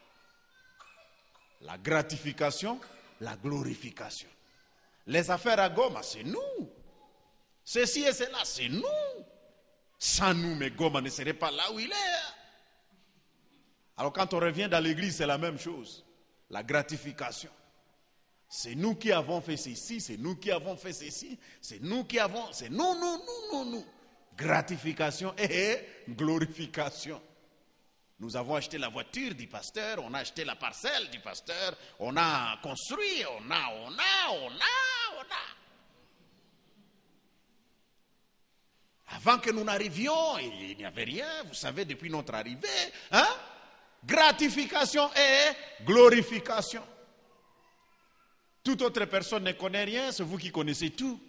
La gratification, la glorification. Les affaires à Goma, c'est nous. Ceci et cela, c'est nous. Sans nous, mais Goma ne serait pas là où il est. Alors quand on revient dans l'église, c'est la même chose. La gratification. C'est nous qui avons fait ceci, c'est nous qui avons fait ceci, c'est nous qui avons, c'est nous, nous, nous, nous, nous. Gratification et glorification. Nous avons acheté la voiture du pasteur, on a acheté la parcelle du pasteur, on a construit, on a, on a, on a, on a. Avant que nous n'arrivions, il n'y avait rien, vous savez, depuis notre arrivée, hein? Gratification et glorification. Toute autre personne ne connaît rien, c'est vous qui connaissez tout.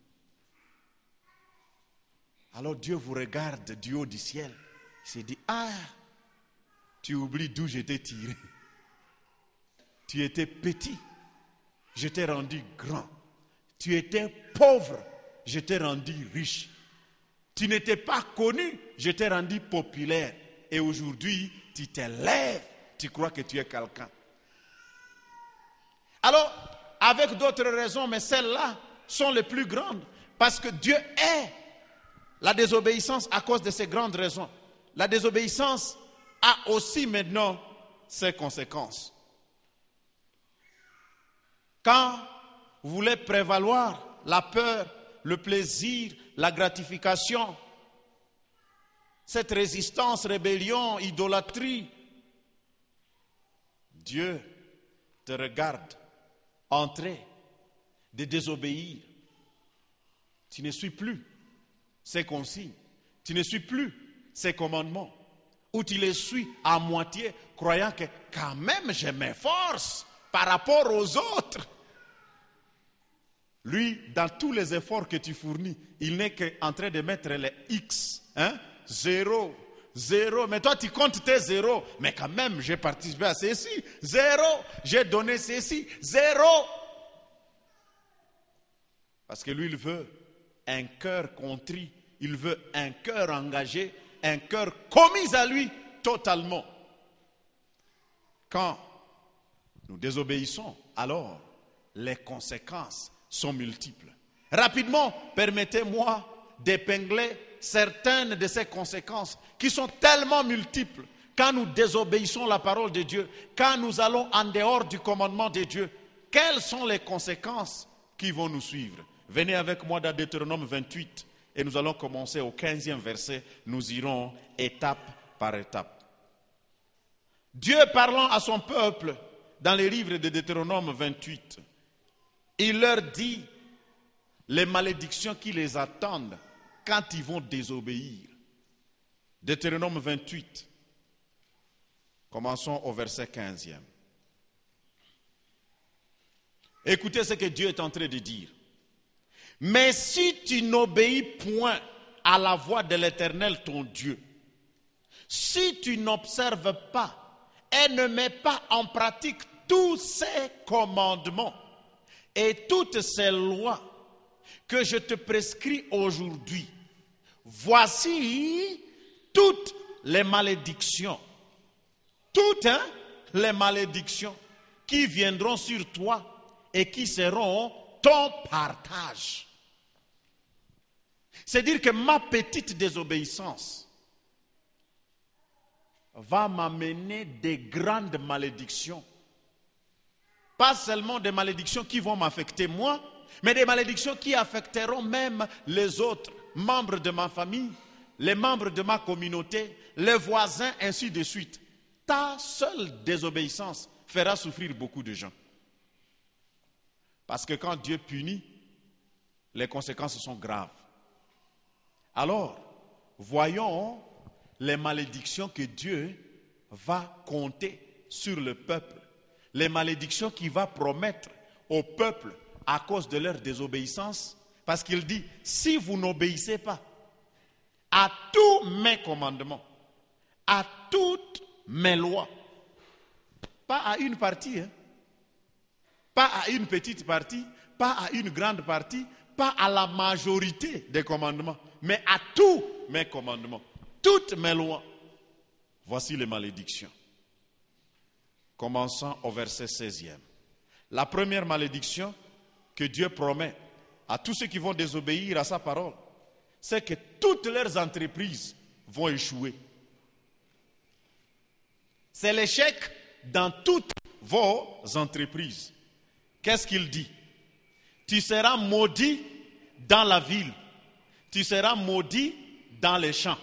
Alors Dieu vous regarde du haut du ciel. Il s'est dit, ah, tu oublies d'où je t'ai tiré. Tu étais petit, je t'ai rendu grand. Tu étais pauvre, je t'ai rendu riche. Tu n'étais pas connu, je t'ai rendu populaire. Et aujourd'hui, tu t'élèves, tu crois que tu es quelqu'un. Alors, avec d'autres raisons, mais celles-là sont les plus grandes. Parce que Dieu est la désobéissance à cause de ces grandes raisons. La désobéissance a aussi maintenant ses conséquences. Quand vous voulez prévaloir la peur, le plaisir, la gratification, cette résistance, rébellion, idolâtrie, Dieu te regarde entrer, de désobéir. Tu ne suis plus ses consignes, tu ne suis plus ses commandements, ou tu les suis à moitié, croyant que quand même je m'efforce par rapport aux autres. Lui, dans tous les efforts que tu fournis, il n'est qu'en train de mettre les X, hein? Zéro, zéro, mais toi tu comptes tes zéros, mais quand même j'ai participé à ceci, zéro, j'ai donné ceci, zéro. Parce que lui il veut un cœur contrit, il veut un cœur engagé, un cœur commis à lui totalement. Quand nous désobéissons, alors les conséquences sont multiples. Rapidement, permettez-moi d'épingler certaines de ces conséquences qui sont tellement multiples. Quand nous désobéissons la parole de Dieu, quand nous allons en dehors du commandement de Dieu, quelles sont les conséquences qui vont nous suivre? Venez avec moi dans Deutéronome vingt-huit et nous allons commencer au quinzième verset. Nous irons étape par étape. Dieu parlant à son peuple dans les livres de Deutéronome vingt-huit, il leur dit les malédictions qui les attendent quand ils vont désobéir. Deutéronome vingt-huit, commençons au verset quinzième. Écoutez ce que Dieu est en train de dire. Mais si tu n'obéis point à la voix de l'Éternel ton Dieu, si tu n'observes pas et ne mets pas en pratique tous ces commandements et toutes ces lois que je te prescris aujourd'hui, voici toutes les malédictions, toutes hein, les malédictions qui viendront sur toi et qui seront ton partage. C'est-à-dire que ma petite désobéissance va m'amener des grandes malédictions. Pas seulement des malédictions qui vont m'affecter moi, mais des malédictions qui affecteront même les autres membres de ma famille, les membres de ma communauté, les voisins, ainsi de suite. Ta seule désobéissance fera souffrir beaucoup de gens. Parce que quand Dieu punit, les conséquences sont graves. Alors, voyons les malédictions que Dieu va compter sur le peuple. Les malédictions qu'il va promettre au peuple à cause de leur désobéissance. Parce qu'il dit, si vous n'obéissez pas à tous mes commandements, à toutes mes lois, pas à une partie, hein, pas à une petite partie, pas à une grande partie, pas à la majorité des commandements, mais à tous mes commandements, toutes mes lois. Voici les malédictions. Commençons au verset seizième. La première malédiction que Dieu promet à tous ceux qui vont désobéir à sa parole, c'est que toutes leurs entreprises vont échouer. C'est l'échec dans toutes vos entreprises. Qu'est-ce qu'il dit? Tu seras maudit dans la ville. Tu seras maudit dans les champs.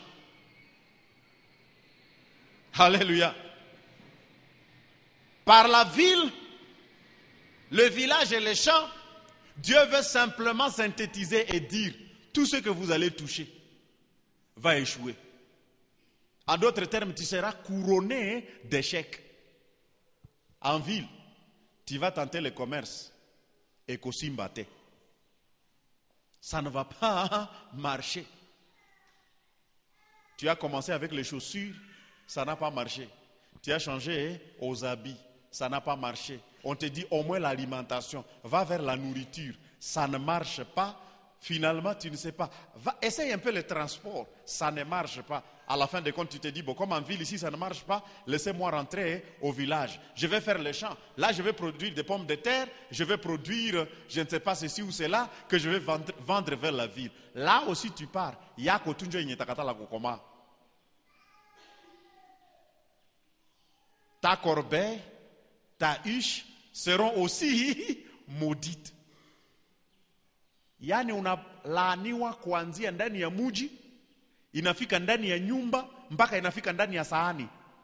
Alléluia. Par la ville, le village et les champs, Dieu veut simplement synthétiser et dire tout ce que vous allez toucher va échouer. En d'autres termes, tu seras couronné d'échecs. En ville, tu vas tenter le commerce et Kosimbate. Ça ne va pas marcher. Tu as commencé avec les chaussures, ça n'a pas marché. Tu as changé aux habits, ça n'a pas marché. On te dit au moins l'alimentation, va vers la nourriture, ça ne marche pas. Finalement, tu ne sais pas. Va, essaye un peu le transport, ça ne marche pas. À la fin de compte, tu te dis, bon, comme en ville ici, ça ne marche pas, laissez-moi rentrer au village. Je vais faire les champs. Là, je vais produire des pommes de terre, je vais produire, je ne sais pas ceci ou cela, que je vais vendre, vendre vers la ville. Là aussi, tu pars. Yako tunjo inyetakata la kokoma. Ta corbeille, ta huche seront aussi maudites. Yaani unalaaniwa kuanzia ndani ya muji, inafika ndani ya nyumba, mpaka inafika ndani ya sahani.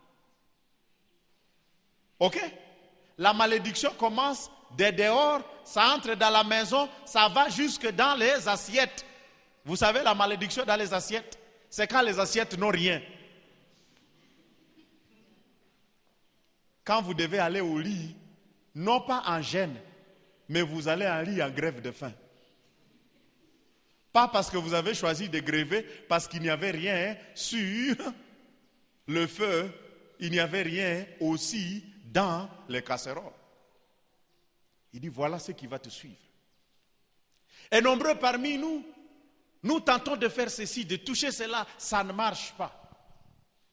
Ok? La malédiction commence de dehors, ça entre dans la maison, ça va jusque dans les assiettes. Vous savez la malédiction dans les assiettes? C'est quand les assiettes n'ont rien. Quand vous devez aller au lit, non pas en gêne, mais vous allez en lit en grève de faim. Pas parce que vous avez choisi de gréver, parce qu'il n'y avait rien sur le feu, il n'y avait rien aussi dans les casseroles. Il dit, voilà ce qui va te suivre. Et nombreux parmi nous, nous tentons de faire ceci, de toucher cela, ça ne marche pas.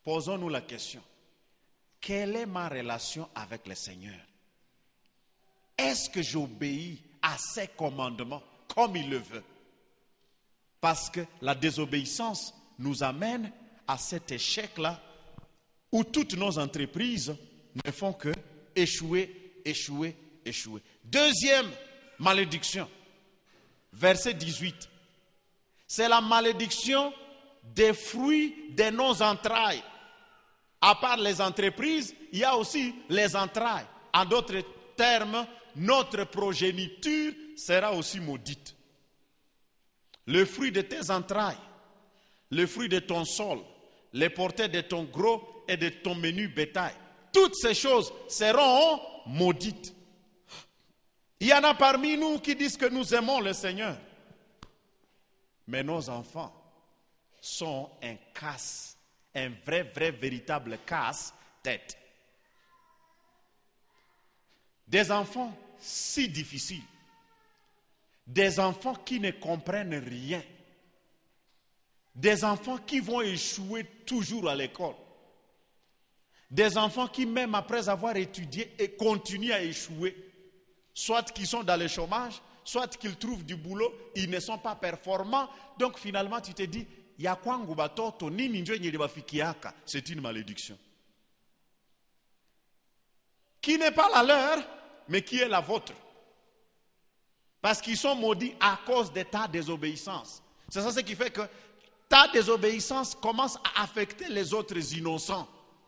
Posons-nous la question. Quelle est ma relation avec le Seigneur? Est-ce que j'obéis à ses commandements comme il le veut? Parce que la désobéissance nous amène à cet échec-là où toutes nos entreprises ne font que échouer, échouer, échouer. Deuxième malédiction, verset dix-huit. C'est la malédiction des fruits de nos entrailles. À part les entreprises, il y a aussi les entrailles. En d'autres termes, notre progéniture sera aussi maudite. Le fruit de tes entrailles, le fruit de ton sol, les portées de ton gros et de ton menu bétail, toutes ces choses seront maudites. Il y en a parmi nous qui disent que nous aimons le Seigneur. Mais nos enfants sont un casse, un vrai, vrai, véritable casse-tête. Des enfants si difficiles. Des enfants qui ne comprennent rien. Des enfants qui vont échouer toujours à l'école. Des enfants qui, même après avoir étudié, et continuent à échouer. Soit qu'ils sont dans le chômage, soit qu'ils trouvent du boulot, ils ne sont pas performants. Donc finalement, tu te dis, c'est une malédiction. Qui n'est pas la leur, mais qui est la vôtre. Parce qu'ils sont maudits à cause de ta désobéissance. C'est ça ce qui fait que ta désobéissance commence à affecter les autres innocents.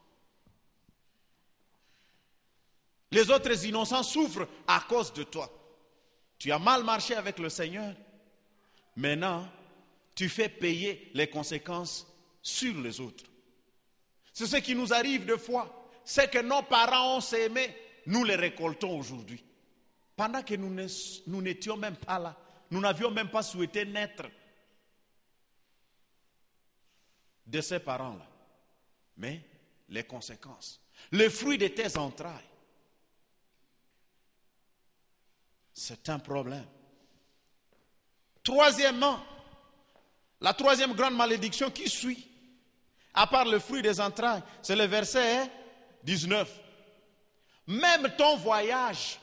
Les autres innocents souffrent à cause de toi. Tu as mal marché avec le Seigneur. Maintenant, tu fais payer les conséquences sur les autres. C'est ce qui nous arrive des fois. C'est que nos parents ont s'aimé, nous les récoltons aujourd'hui. Pendant que nous, ne, nous n'étions même pas là, nous n'avions même pas souhaité naître de ces parents-là. Mais les conséquences, le fruit de tes entrailles, c'est un problème. Troisièmement, la troisième grande malédiction qui suit, à part le fruit des entrailles, c'est le verset dix-neuf. Même ton voyage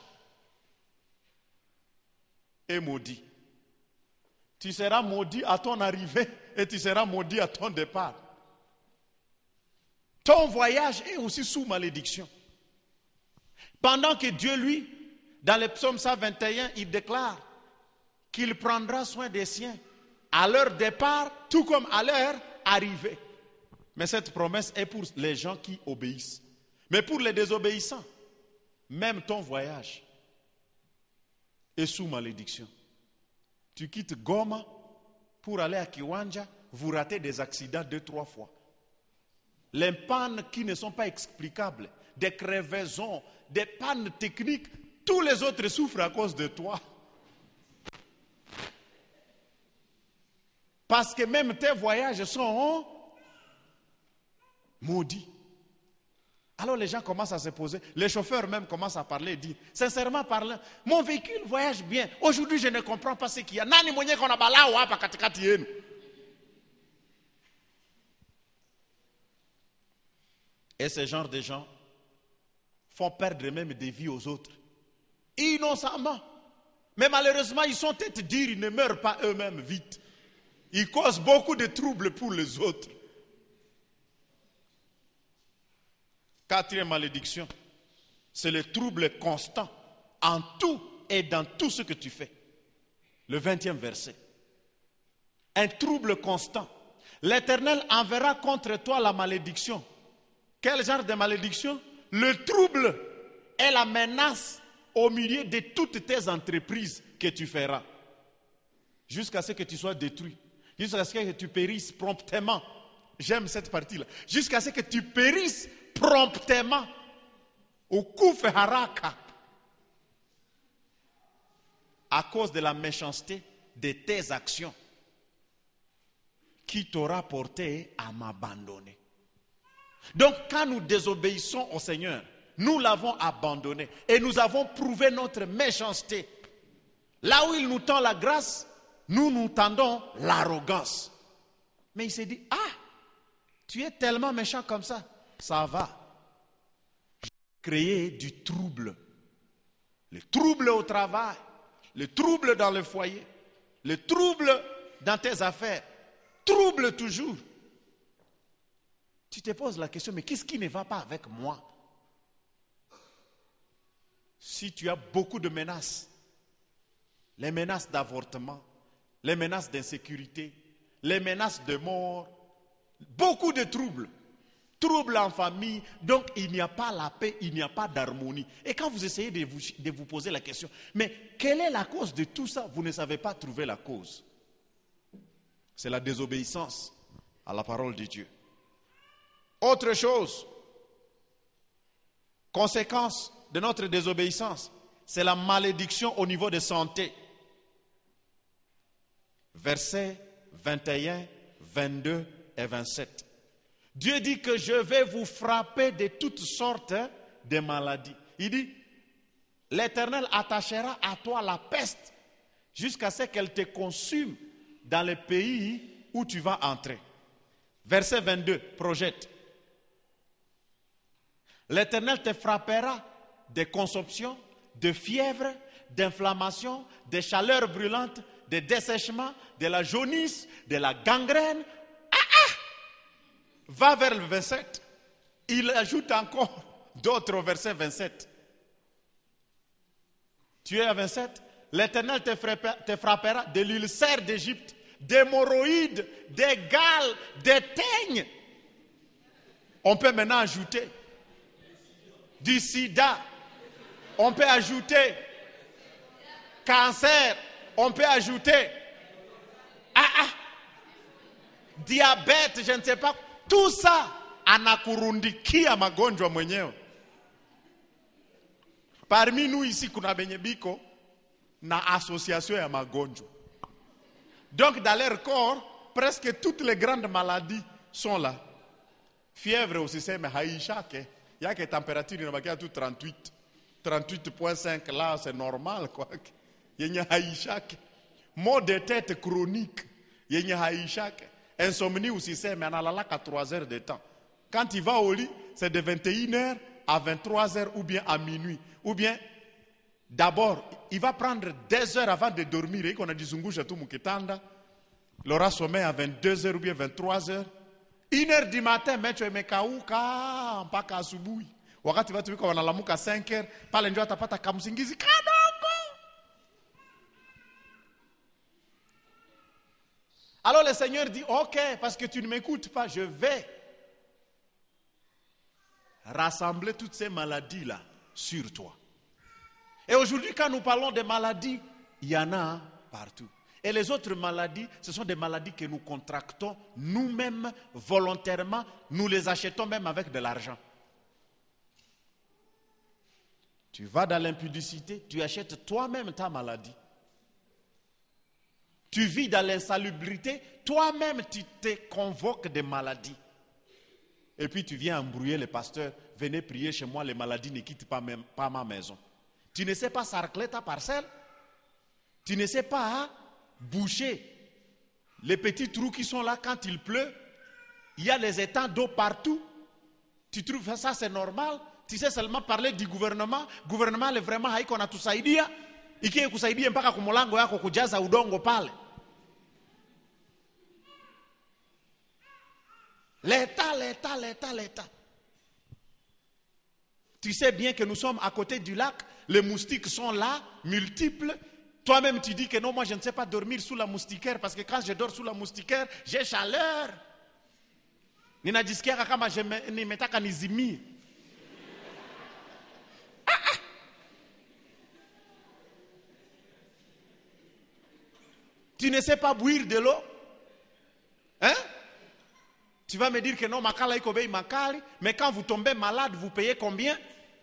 est maudit. Tu seras maudit à ton arrivée et tu seras maudit à ton départ. Ton voyage est aussi sous malédiction. Pendant que Dieu, lui, dans le psaume cent vingt et un, il déclare qu'il prendra soin des siens à leur départ, tout comme à leur arrivée. Mais cette promesse est pour les gens qui obéissent. Mais pour les désobéissants, même ton voyage est sous malédiction. Tu quittes Goma pour aller à Kiwanja, vous ratez des accidents deux, trois fois. Les pannes qui ne sont pas explicables, des crevaisons, des pannes techniques, tous les autres souffrent à cause de toi. Parce que même tes voyages sont maudits. Alors les gens commencent à se poser, les chauffeurs même commencent à parler et dire, sincèrement parlant, mon véhicule voyage bien. Aujourd'hui, je ne comprends pas ce qu'il y a. Nani mwenye kona balao hapa katikati yenu. Et ce genre de gens font perdre même des vies aux autres. Innocemment. Mais malheureusement, ils sont tête dire, ils ne meurent pas eux-mêmes vite. Ils causent beaucoup de troubles pour les autres. Quatrième malédiction, c'est le trouble constant en tout et dans tout ce que tu fais. Le vingtième verset. Un trouble constant. L'Éternel enverra contre toi la malédiction. Quel genre de malédiction? Le trouble est la menace au milieu de toutes tes entreprises que tu feras. Jusqu'à ce que tu sois détruit. Jusqu'à ce que tu périsses promptement. J'aime cette partie-là. Jusqu'à ce que tu périsses promptement. Au kufe haraka. À cause de la méchanceté de tes actions qui t'aura porté à m'abandonner. Donc quand nous désobéissons au Seigneur, nous l'avons abandonné et nous avons prouvé notre méchanceté. Là où il nous tend la grâce, nous nous tendons l'arrogance. Mais il s'est dit, ah, Tu es tellement méchant comme ça. Ça va. Créer du trouble. Le trouble au travail, le trouble dans le foyer, le trouble dans tes affaires. Trouble toujours. Tu te poses la question, mais qu'est-ce qui ne va pas avec moi? Si tu as beaucoup de menaces, les menaces d'avortement, les menaces d'insécurité, les menaces de mort, beaucoup de troubles, troubles en famille, donc il n'y a pas la paix, il n'y a pas d'harmonie. Et quand vous essayez de vous, de vous poser la question, mais quelle est la cause de tout ça? Vous ne savez pas trouver la cause. C'est la désobéissance à la parole de Dieu. Autre chose, conséquence de notre désobéissance, c'est la malédiction au niveau de santé. Versets vingt et un, vingt-deux et vingt-sept. Dieu dit que je vais vous frapper de toutes sortes de maladies. Il dit, l'Éternel attachera à toi la peste jusqu'à ce qu'elle te consume dans le pays où tu vas entrer. Verset vingt-deux, projette. L'Éternel te frappera de consomption, de fièvre, d'inflammation, de chaleur brûlante, de dessèchement, de la jaunisse, de la gangrène. Ah, ah! Va vers le vingt-sept. Il ajoute encore d'autres au verset vingt-sept. Tu es à vingt-sept. L'Éternel te frappera, te frappera de l'ulcère d'Égypte, d'hémorroïdes, des gales, des teignes. On peut maintenant ajouter du sida. On peut ajouter cancer. On peut ajouter ah, ah, diabète, je ne sais pas. Tout ça anakurundikia magonjwa mwenyewe. Parmi nous ici kuna benye biko na association ya magonjwa. Donc dans leur corps, presque toutes les grandes maladies sont là. Fièvre aussi c'est mais haishake. Il y a que température inabakia tout trente-huit. trente-huit virgule cinq là c'est normal quoi. Yenye haishake. Maux de tête chronique. Yenye haishake. Insomnie aussi c'est mais analala qu'à trois heures de temps. Quand il va au lit, c'est de vingt et une heures à vingt-trois heures ou bien à minuit. Ou bien, d'abord, il va prendre deux heures avant de dormir. Et qu'on a dit zungusha tu mukitanda. Il aura sommeil à vingt-deux heures ou bien vingt-trois heures. Une heure du matin, mecho emekauka mpaka asubuhi. Wakati watu wiko wanalamuka cinq heures, pale ndio atapata kamsingizi kadogo. Alors le Seigneur dit, ok, parce que tu ne m'écoutes pas, je vais rassembler toutes ces maladies-là sur toi. Et aujourd'hui, quand nous parlons de maladies, il y en a partout. Et les autres maladies, ce sont des maladies que nous contractons nous-mêmes volontairement. Nous les achetons même avec de l'argent. Tu vas dans l'impudicité, tu achètes toi-même ta maladie. Tu vis dans l'insalubrité, toi-même tu te convoques des maladies. Et puis tu viens embrouiller les pasteurs, venez prier chez moi, les maladies ne quittent pas, même, pas ma maison. Tu ne sais pas sarcler ta parcelle, tu ne sais pas hein, boucher les petits trous qui sont là quand il pleut. Il y a les étangs d'eau partout. Tu trouves ça c'est normal? Tu sais seulement parler du gouvernement. Gouvernement est vraiment haiko na tusaidia. Ikie kusaidia mpaka kumulango yako kujaza udongo pale. L'État, l'État, l'État, l'État. Tu sais bien que nous sommes à côté du lac, les moustiques sont là, multiples. Toi-même tu dis que non, moi je ne sais pas dormir sous la moustiquaire parce que quand je dors sous la moustiquaire, j'ai chaleur. Ninajisikia kama je nimetaka nizimie. Ah, ah. Tu ne sais pas bouillir de l'eau? Hein? Tu vas me dire que non, makala iko bei makali, mais quand vous tombez malade, vous payez combien?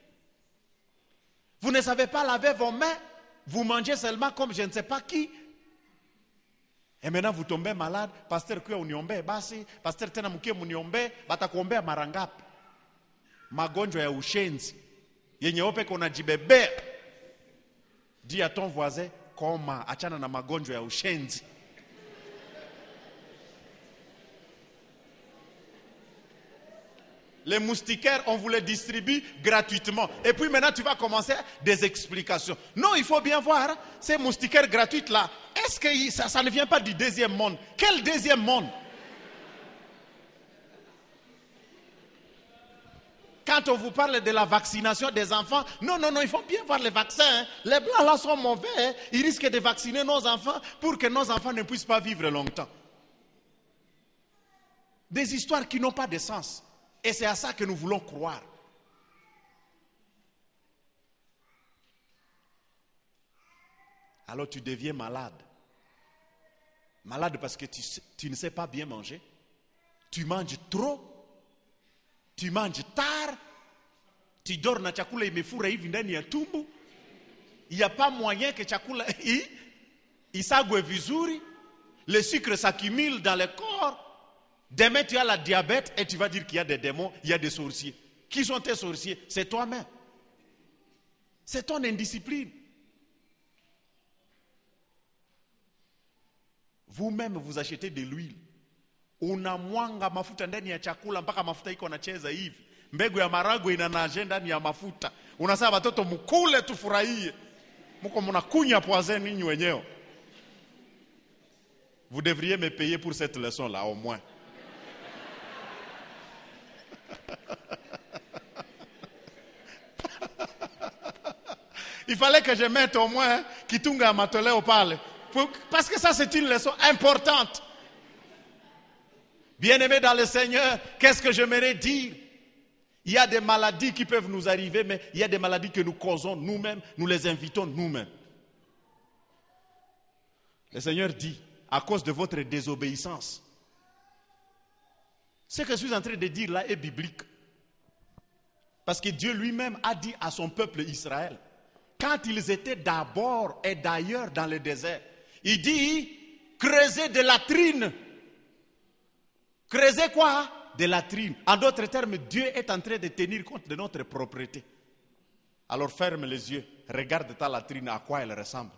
Vous ne savez pas laver vos mains, vous mangez seulement comme je ne sais pas qui. Et maintenant vous tombez malade, pasteur kwa uniombe basi, pasteur tena mkie muniombe, batakuombea mara ngapi? Magonjwa ya ushenzi yenye ope kona jibebea. Dis à ton voisin, koma, achana na magonjwa ya ushenzi. Les moustiquaires, on vous les distribue gratuitement. Et puis maintenant, tu vas commencer des explications. Non, il faut bien voir, ces moustiquaires gratuites là, est-ce que ça, ça ne vient pas du deuxième monde? Quel deuxième monde? Quand on vous parle de la vaccination des enfants, non, non, non, il faut bien voir les vaccins. Hein. Les blancs là sont mauvais. Hein. Ils risquent de vacciner nos enfants pour que nos enfants ne puissent pas vivre longtemps. Des histoires qui n'ont pas de sens. Et c'est à ça que nous voulons croire. Alors tu deviens malade. Malade parce que tu, tu ne sais pas bien manger. Tu manges trop. Tu manges tard. Tu dors na chakula imefura hivi ndani ya tumbo. Il n'y a pas moyen que chakula isagwe vizuri. Le sucre s'accumule dans le corps. Demain tu as la diabète et tu vas dire qu'il y a des démons, il y a des sorciers. Qui sont tes sorciers? C'est toi-même. C'est ton indiscipline. Vous-même vous achetez de l'huile. Unamwanga mafuta ndani ya chakula mpaka mafuta iko nacheza hivi. Mbegu ya maragwe inanaje ndani ya mafuta. Unasema watoto mkule tufurahie. Mko mnakunya poison ninyi wenyewe. Vous devriez me payer pour cette leçon là au moins. Il fallait que je mette au moins Kitunga Matoleo parle. Parce que ça c'est une leçon importante. Bien-aimés dans le Seigneur, qu'est-ce que j'aimerais dire? Il y a des maladies qui peuvent nous arriver, mais il y a des maladies que nous causons nous-mêmes, nous les invitons nous-mêmes. Le Seigneur dit, à cause de votre désobéissance, ce que je suis en train de dire là est biblique. Parce que Dieu lui-même a dit à son peuple Israël, quand ils étaient d'abord et d'ailleurs dans le désert, il dit, creusez de latrines. Creusez quoi? De latrines. En d'autres termes, Dieu est en train de tenir compte de notre propriété. Alors ferme les yeux, regarde ta latrine, à quoi elle ressemble.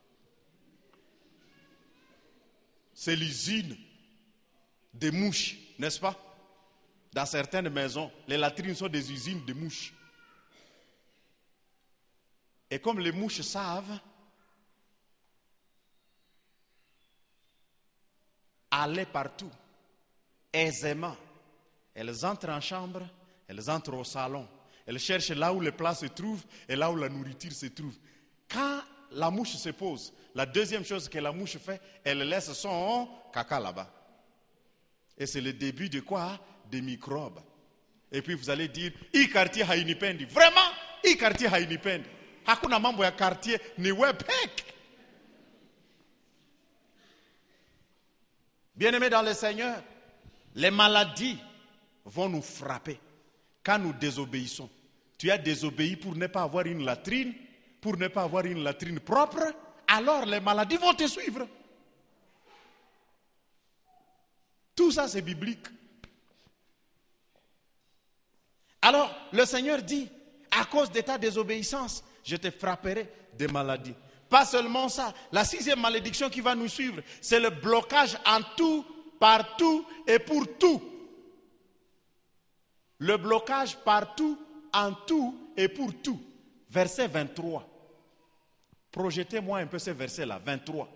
C'est l'usine des mouches, n'est-ce pas? Dans certaines maisons, les latrines sont des usines de mouches. Et comme les mouches savent aller partout, aisément, elles entrent en chambre, elles entrent au salon, elles cherchent là où les plats se trouvent et là où la nourriture se trouve. Quand la mouche se pose, la deuxième chose que la mouche fait, elle laisse son caca là-bas. Et c'est le début de quoi? Des microbes. Et puis vous allez dire, i quartier hainipendi. Vraiment, i quartier hainipendi. Hakuna mambo ya quartier ni wepek. Bien-aimés dans le Seigneur, les maladies vont nous frapper quand nous désobéissons. Tu as désobéi pour ne pas avoir une latrine, pour ne pas avoir une latrine propre, alors les maladies vont te suivre. Tout ça c'est biblique. Alors le Seigneur dit, à cause de ta désobéissance, je te frapperai de maladies. Pas seulement ça, la sixième malédiction qui va nous suivre, c'est le blocage en tout, partout et pour tout. Le blocage partout, en tout et pour tout. Verset vingt-trois. Projetez-moi un peu ce verset-là, vingt-trois.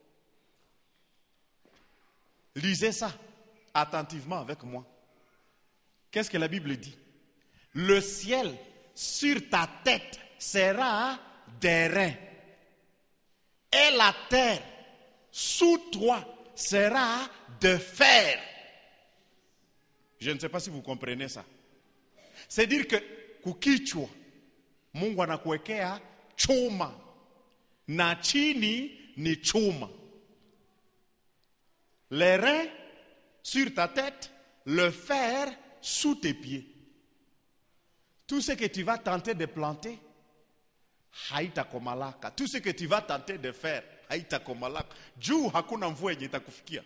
Lisez ça attentivement avec moi. Qu'est-ce que la Bible dit? Le ciel sur ta tête sera d'airain. Et la terre sous toi sera de fer. Je ne sais pas si vous comprenez ça. C'est dire que kukichwa Mungu anakuwekea chuma na chini ni chuma. Les reins sur ta tête, le fer sous tes pieds. Tout ce que tu vas tenter de planter, haitakomalaka. Tout ce que tu vas tenter de faire, haitakomalaka. Juu hakuna mvua yenye itakufikia.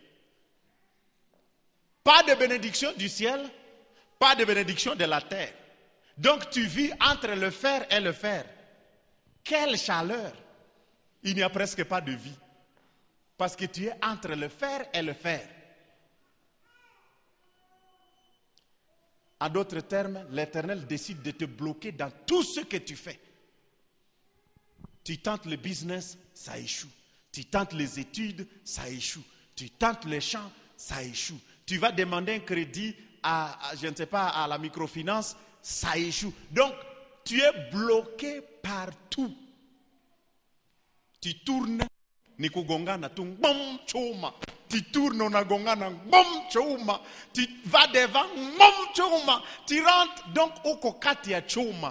Pas de bénédiction du ciel, pas de bénédiction de la terre. Donc tu vis entre le fer et le fer. Quelle chaleur! Il n'y a presque pas de vie. Parce que tu es entre le fer et le fer. En d'autres termes, l'Éternel décide de te bloquer dans tout ce que tu fais. Tu tentes le business, ça échoue. Tu tentes les études, ça échoue. Tu tentes les champs, ça échoue. Tu vas demander un crédit à, à, je ne sais pas, à la microfinance, ça échoue. Donc, tu es bloqué partout. Tu tournes, Nikugongana, tu bom chouma. Tu tournes, on a gongana, bom chouma. Tu vas devant, bom chouma. Tu rentres, donc, au kokati à chouma.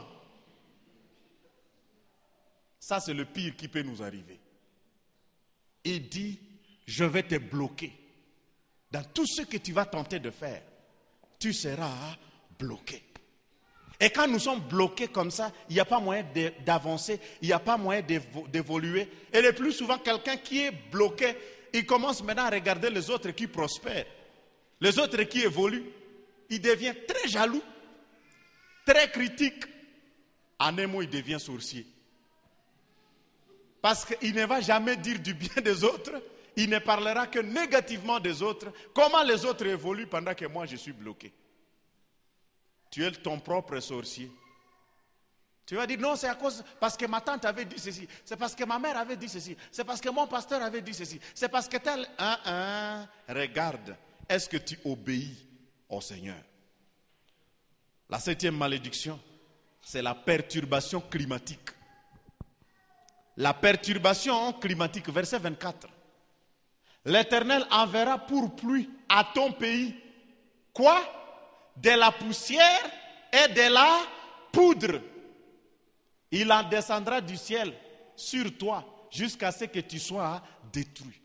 Ça, c'est le pire qui peut nous arriver. Il dit, je vais te bloquer. Dans tout ce que tu vas tenter de faire, tu seras bloqué. Et quand nous sommes bloqués comme ça, il n'y a pas moyen d'avancer, il n'y a pas moyen d'évoluer. Et le plus souvent, quelqu'un qui est bloqué, il commence maintenant à regarder les autres qui prospèrent, les autres qui évoluent. Il devient très jaloux, très critique. En un mot, il devient sorcier. Parce qu'il ne va jamais dire du bien des autres, il ne parlera que négativement des autres. Comment les autres évoluent pendant que moi je suis bloqué? Tu es ton propre sorcier. Tu vas dire non, c'est à cause, parce que ma tante avait dit ceci, c'est parce que ma mère avait dit ceci, c'est parce que mon pasteur avait dit ceci, c'est parce que tel... Hein, hein, regarde, est-ce que tu obéis au Seigneur? La septième malédiction, c'est la perturbation climatique. La perturbation climatique, verset vingt-quatre. L'Éternel enverra pour pluie à ton pays. Quoi? De la poussière et de la poudre. Il en descendra du ciel sur toi jusqu'à ce que tu sois détruit.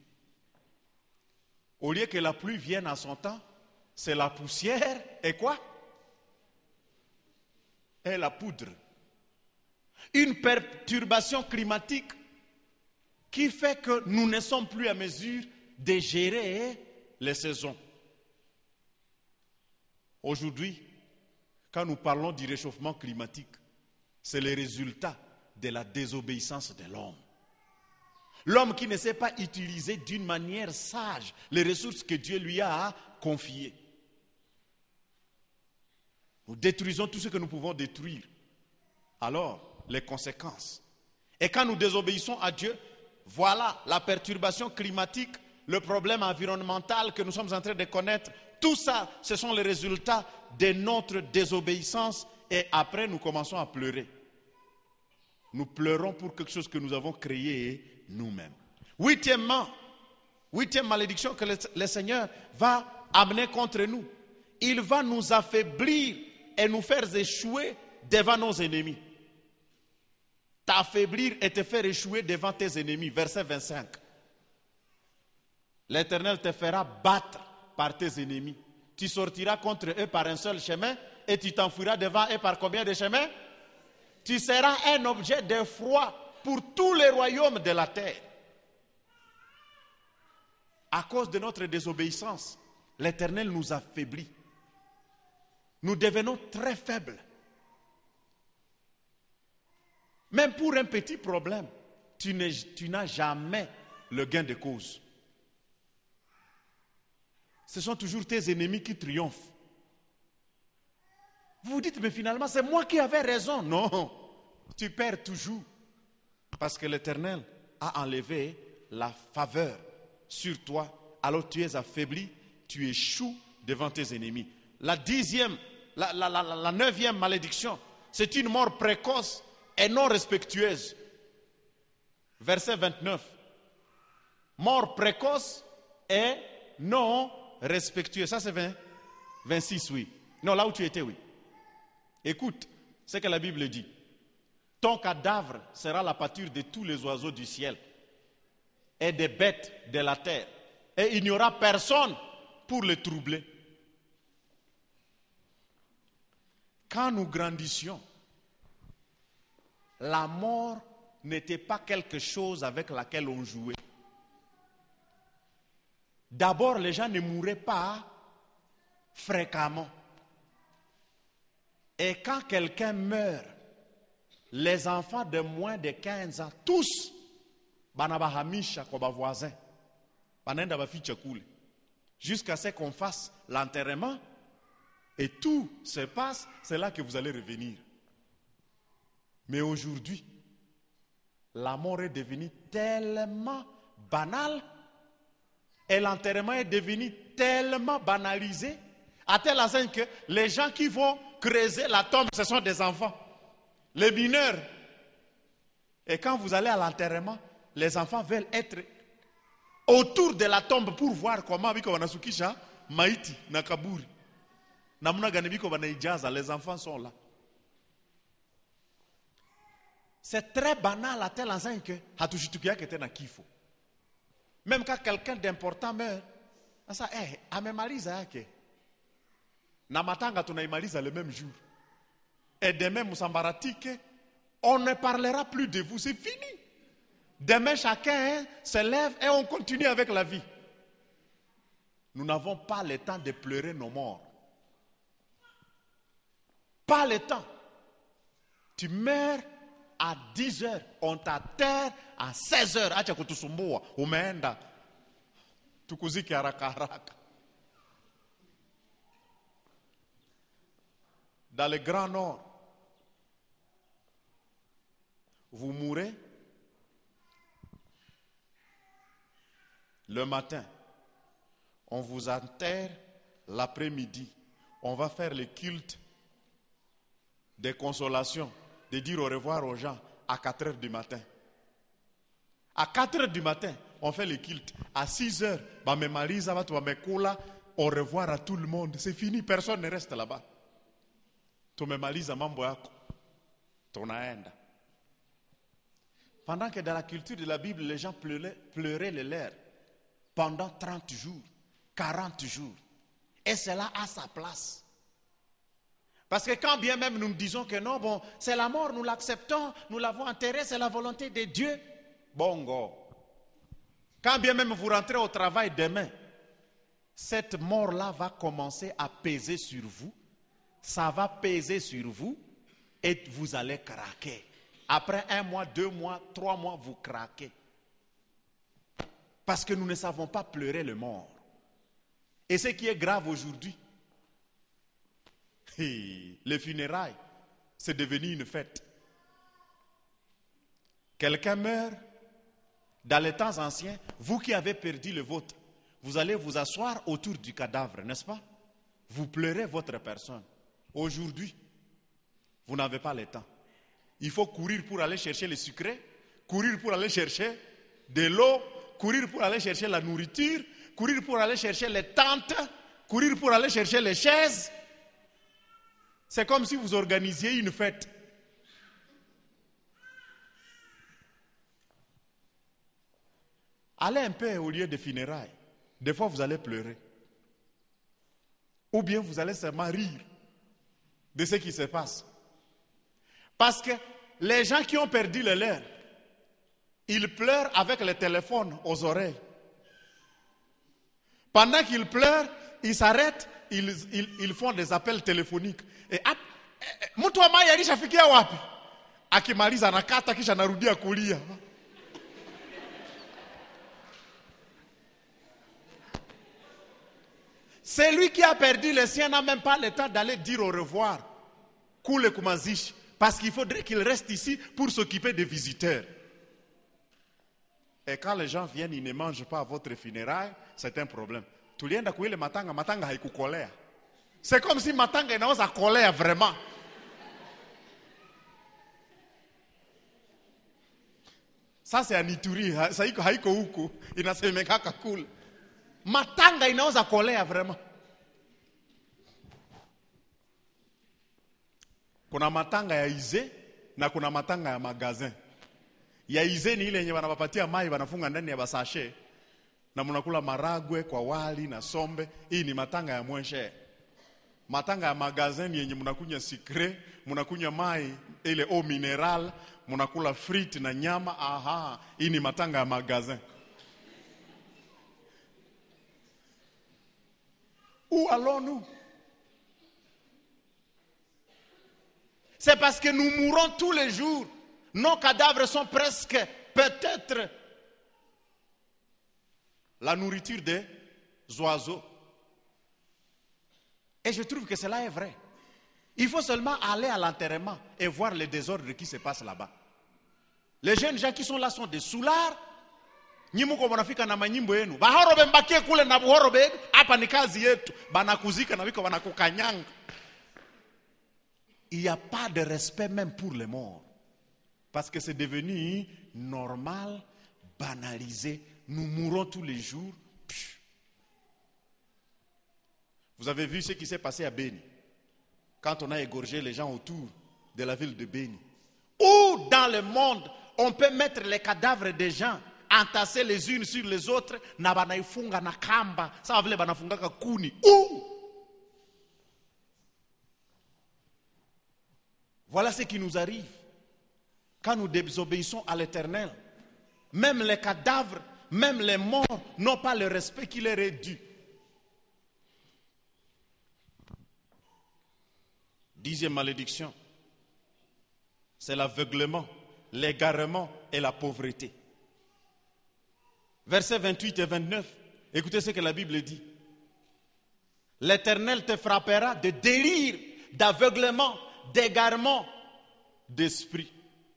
Au lieu que la pluie vienne en son temps, c'est la poussière et quoi? Et la poudre. Une perturbation climatique qui fait que nous ne sommes plus à mesure de gérer les saisons. Aujourd'hui, quand nous parlons du réchauffement climatique, c'est le résultat de la désobéissance de l'homme. L'homme qui ne sait pas utiliser d'une manière sage les ressources que Dieu lui a confiées. Nous détruisons tout ce que nous pouvons détruire. Alors, les conséquences. Et quand nous désobéissons à Dieu, voilà la perturbation climatique, le problème environnemental que nous sommes en train de connaître. Tout ça, ce sont les résultats de notre désobéissance. Et après, nous commençons à pleurer. Nous pleurons pour quelque chose que nous avons créé nous-mêmes. Huitièmement, huitième malédiction que le, le Seigneur va amener contre nous. Il va nous affaiblir et nous faire échouer devant nos ennemis. T'affaiblir et te faire échouer devant tes ennemis. Verset vingt-cinq. L'Éternel te fera battre par tes ennemis. Tu sortiras contre eux par un seul chemin et tu t'enfuiras devant eux par combien de chemins? Tu seras un objet d'effroi pour tous les royaumes de la terre. À cause de notre désobéissance, l'Éternel nous affaiblit. Nous devenons très faibles. Même pour un petit problème, tu n'as jamais le gain de cause. Ce sont toujours tes ennemis qui triomphent. Vous vous dites, mais finalement, c'est moi qui avais raison. Non, tu perds toujours. Parce que l'Éternel a enlevé la faveur sur toi. Alors tu es affaibli, tu échoues devant tes ennemis. La dixième, la, la, la, la neuvième malédiction, c'est une mort précoce et non respectueuse. Verset vingt-neuf. Mort précoce et non respectueuse. Ça c'est vingt, vingt-six, oui. Non, là où tu étais, oui. Écoute ce que la Bible dit. Ton cadavre sera la pâture de tous les oiseaux du ciel et des bêtes de la terre. Et il n'y aura personne pour le troubler. Quand nous grandissions, la mort n'était pas quelque chose avec laquelle on jouait. D'abord, les gens ne mouraient pas fréquemment. Et quand quelqu'un meurt, les enfants de moins de quinze ans, tous, banabahamisha kwa voisin, banenda baficha kule, jusqu'à ce qu'on fasse l'enterrement Et tout se passe, c'est là que vous allez revenir. Mais aujourd'hui, la mort est devenue tellement banale et l'enterrement est devenu tellement banalisé à tel enseigne que les gens qui vont creuser la tombe, ce sont des enfants, les mineurs. Et quand vous allez à l'enterrement, les enfants veulent être autour de la tombe pour voir comment biko wanasukisha maiti na kaburi. Namuna gani biko wanaijaza, les enfants sont là. C'est très banal à tel enseigne que hatushitukia kete na kifo. Même quand quelqu'un d'important meurt, ça eh amemaliza yake. Na matanga tunaimaliza le même jour. Et demain musambaratike, on ne parlera plus de vous, c'est fini. Demain chacun hein, se lève et on continue avec la vie. Nous n'avons pas le temps de pleurer nos morts. Pas le temps. Tu meurs à dix heures, on t'enterre à seize heures. Acha kutusumbua, umeenda. Tukuzike haraka haraka. Dans le Grand Nord, vous mourrez le matin. On vous enterre l'après-midi. On va faire le culte de consolation, de dire au revoir aux gens à quatre heures du matin. À quatre heures du matin, on fait le culte. À six heures, au revoir à tout le monde. C'est fini, personne ne reste là-bas. Tumemaliza mambo yako, tunaenda. Pendant que dans la culture de la Bible, les gens pleuraient, pleuraient les lèvres pendant trente jours, quarante jours. Et cela a sa place. Parce que quand bien même nous disons que non, bon, c'est la mort, nous l'acceptons, nous l'avons enterré, c'est la volonté de Dieu. Bongo. Quand bien même vous rentrez au travail demain, cette mort-là va commencer à peser sur vous. Ça va peser sur vous et vous allez craquer. Après un mois, deux mois, trois mois, vous craquez. Parce que nous ne savons pas pleurer le mort. Et ce qui est grave aujourd'hui, les funérailles, c'est devenu une fête. Quelqu'un meurt, dans les temps anciens, vous qui avez perdu le vôtre, vous allez vous asseoir autour du cadavre, n'est-ce pas? Vous pleurez votre personne. Aujourd'hui, vous n'avez pas le temps. Il faut courir pour aller chercher le sucré, courir pour aller chercher de l'eau, courir pour aller chercher la nourriture, courir pour aller chercher les tentes, courir pour aller chercher les chaises. C'est comme si vous organisiez une fête. Allez un peu au lieu de funérailles. Des fois, vous allez pleurer. Ou bien vous allez seulement rire de ce qui se passe. Parce que les gens qui ont perdu le leur, ils pleurent avec le téléphone aux oreilles. Pendant qu'ils pleurent, ils s'arrêtent, ils, ils, ils font des appels téléphoniques. Et mtu ambaye alishafikia wapi? Akimaliza anakata kisha anarudia kulia. Celui qui a perdu le sien n'a même pas le temps d'aller dire au revoir. Kule kumazishi. Parce qu'il faudrait qu'il reste ici pour s'occuper des visiteurs. Et quand les gens viennent, ils ne mangent pas à votre funéraille, c'est un problème. Tulienda kuile matanga, matanga haikukolea. C'est comme si matanga inaweza kolea vraiment. Ça c'est Ituri, ça haiko huko, inasemekaka kule. Matanga inaweza kolea vraiment. Kuna matanga ya ize na kuna matanga ya magazin. Ya ize ni ile yenye wanawapatia mai wanafunga ndani ya basashe na mnakula maragwe kwa wali na sombe. Hii ni matanga ya mwenche. Matanga ya magazin yenye mnakunya sikre, mnakunya mai ile eau mineral, mnakula frite na nyama. Aha, hii ni matanga ya magazin. Où allons-nous? C'est parce que nous mourons tous les jours. Nos cadavres sont presque, peut-être, la nourriture des oiseaux. Et je trouve que cela est vrai. Il faut seulement aller à l'enterrement et voir le désordre qui se passe là-bas. Les jeunes gens qui sont là sont des soulards. Nyimuko wanafika na manyimbo yenu. Bahorobe mbakie kule na buhorobe hapa ni kazi yetu. Banakuzika na wiko wanakukanyanga. Il n'y a pas de respect même pour les morts. Parce que c'est devenu normal, banalisé. Nous mourons tous les jours. Vous avez vu ce qui s'est passé à Beni, quand on a égorgé les gens autour de la ville de Beni. Où dans le monde, on peut mettre les cadavres des gens entassés les unes sur les autres, na banaifunga na kamba, ça vile banafunga ka kuni. Où? Voilà ce qui nous arrive quand nous désobéissons à l'Éternel. Même les cadavres, même les morts n'ont pas le respect qui leur est dû. Dixième malédiction, c'est l'aveuglement, l'égarement et la pauvreté. Versets vingt-huit et vingt-neuf, écoutez ce que la Bible dit. L'Éternel te frappera de délire, d'aveuglement, d'égarement d'esprit.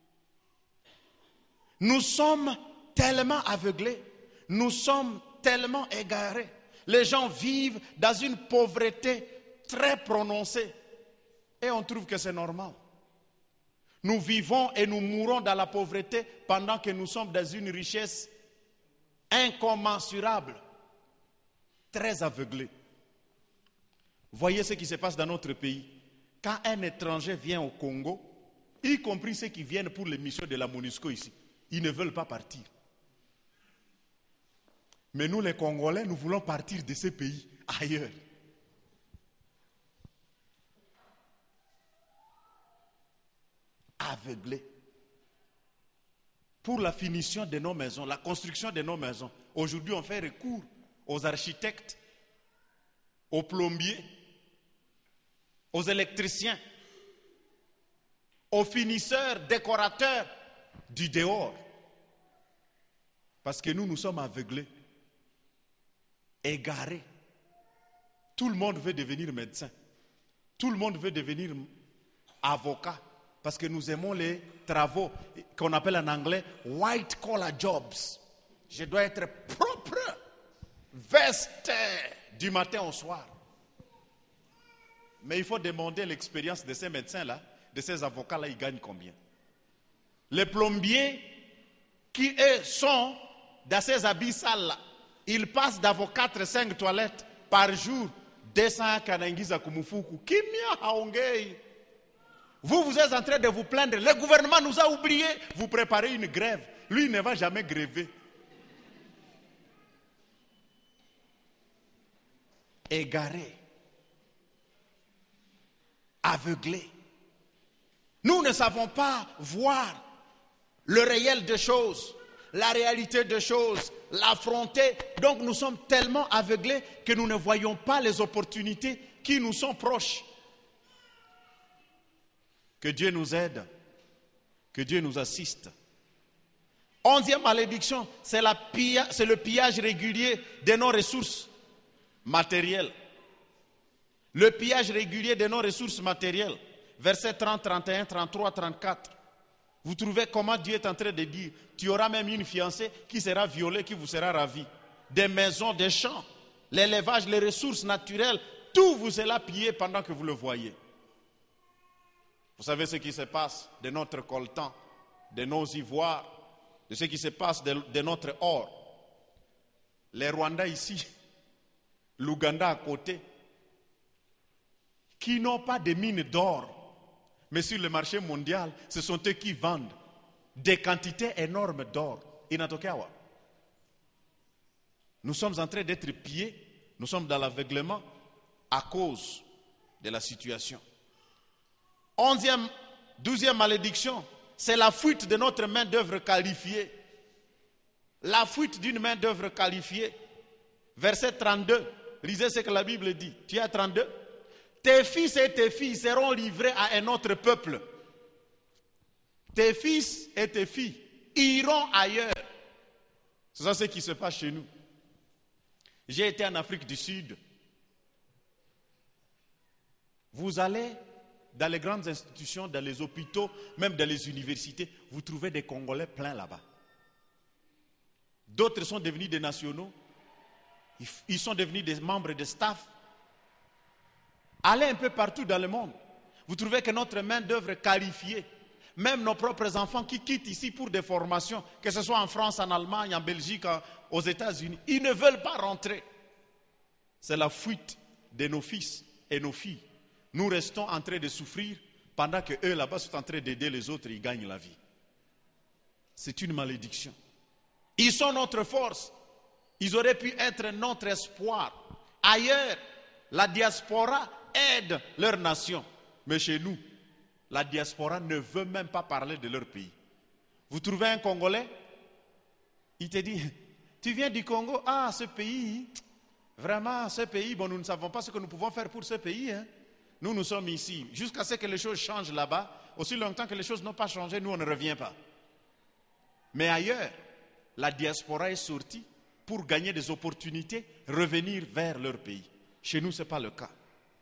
Nous sommes tellement aveuglés, nous sommes tellement égarés. Les gens vivent dans une pauvreté très prononcée et on trouve que c'est normal. Nous vivons et nous mourons dans la pauvreté pendant que nous sommes dans une richesse incommensurable, très aveuglée. Voyez ce qui se passe dans notre pays. Quand un étranger vient au Congo, y compris ceux qui viennent pour les missions de la MONUSCO ici, ils ne veulent pas partir. Mais nous les Congolais, nous voulons partir de ces pays ailleurs. Aveuglés. Pour la finition de nos maisons, la construction de nos maisons, aujourd'hui on fait recours aux architectes, aux plombiers, aux électriciens, aux finisseurs, décorateurs du dehors. Parce que nous, nous sommes aveuglés, égarés. Tout le monde veut devenir médecin. Tout le monde veut devenir avocat. Parce que nous aimons les travaux qu'on appelle en anglais white collar jobs. Je dois être propre, veste du matin au soir. Mais il faut demander l'expérience de ces médecins-là, de ces avocats-là, ils gagnent combien? Les plombiers qui, eux, sont dans ces habits sales-là, ils passent d'avocat cinq toilettes par jour, deux cents kanaingiza kumufuku. Kimia haongei. Vous, vous êtes en train de vous plaindre. Le gouvernement nous a oubliés. Vous préparez une grève. Lui, il ne va jamais gréver. Égaré. Aveuglé. Nous ne savons pas voir le réel des choses, la réalité des choses, l'affronter. Donc nous sommes tellement aveuglés que nous ne voyons pas les opportunités qui nous sont proches. Que Dieu nous aide, que Dieu nous assiste. Onzième malédiction, c'est la pilla, c'est le pillage régulier de nos ressources matérielles. Le pillage régulier de nos ressources matérielles. Versets trente, trente et un, trente-trois, trente-quatre. Vous trouvez comment Dieu est en train de dire, tu auras même une fiancée qui sera violée, qui vous sera ravie. Des maisons, des champs, l'élevage, les ressources naturelles, tout vous sera pillé pendant que vous le voyez. Vous savez ce qui se passe de notre coltan, de nos ivoires, de ce qui se passe de, de notre or. Les Rwandais ici, l'Ouganda à côté, qui n'ont pas de mines d'or, mais sur le marché mondial, ce sont eux qui vendent des quantités énormes d'or. Inatokeawa. Nous sommes en train d'être pillés, nous sommes dans l'aveuglement à cause de la situation. Onzième, douzième malédiction, c'est la fuite de notre main d'œuvre qualifiée. La fuite d'une main d'œuvre qualifiée. Verset trente-deux, lisez ce que la Bible dit. Tu es à trente-deux? Tes fils et tes filles seront livrés à un autre peuple. Tes fils et tes filles iront ailleurs. C'est ça ce qui se passe chez nous. J'ai été en Afrique du Sud. Vous allez dans les grandes institutions, dans les hôpitaux, même dans les universités, vous trouvez des Congolais pleins là-bas. D'autres sont devenus des nationaux. Ils sont devenus des membres de staff. Allez un peu partout dans le monde. Vous trouvez que notre main-d'œuvre est qualifiée. Même nos propres enfants qui quittent ici pour des formations, que ce soit en France, en Allemagne, en Belgique, en, aux États-Unis, ils ne veulent pas rentrer. C'est la fuite de nos fils et nos filles. Nous restons en train de souffrir pendant que eux là-bas sont en train d'aider les autres, ils gagnent la vie. C'est une malédiction. Ils sont notre force. Ils auraient pu être notre espoir. Ailleurs, la diaspora aide leur nation. Mais chez nous, la diaspora ne veut même pas parler de leur pays. Vous trouvez un Congolais, il te dit, tu viens du Congo, ah ce pays, vraiment ce pays, bon nous ne savons pas ce que nous pouvons faire pour ce pays. Hein. Nous, nous sommes ici, jusqu'à ce que les choses changent là-bas, aussi longtemps que les choses n'ont pas changé, nous on ne revient pas. Mais ailleurs, la diaspora est sortie pour gagner des opportunités, revenir vers leur pays. Chez nous, ce n'est pas le cas.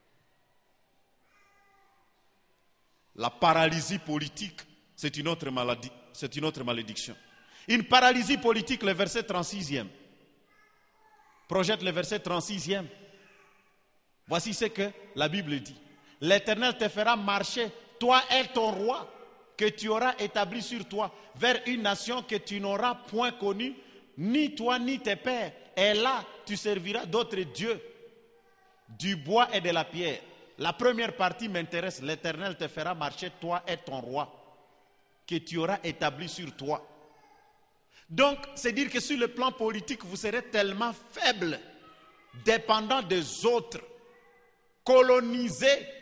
La paralysie politique, c'est une autre maladie, c'est une autre malédiction. Une paralysie politique, le verset trente-sixième. Projette le verset trente-sixième. Voici ce que la Bible dit. L'Éternel te fera marcher, toi et ton roi, que tu auras établi sur toi, vers une nation que tu n'auras point connue, ni toi ni tes pères. Et là, tu serviras d'autres dieux, du bois et de la pierre. La première partie m'intéresse. L'Éternel te fera marcher, toi et ton roi, que tu auras établi sur toi. Donc, c'est dire que sur le plan politique, vous serez tellement faible, dépendant des autres, colonisé.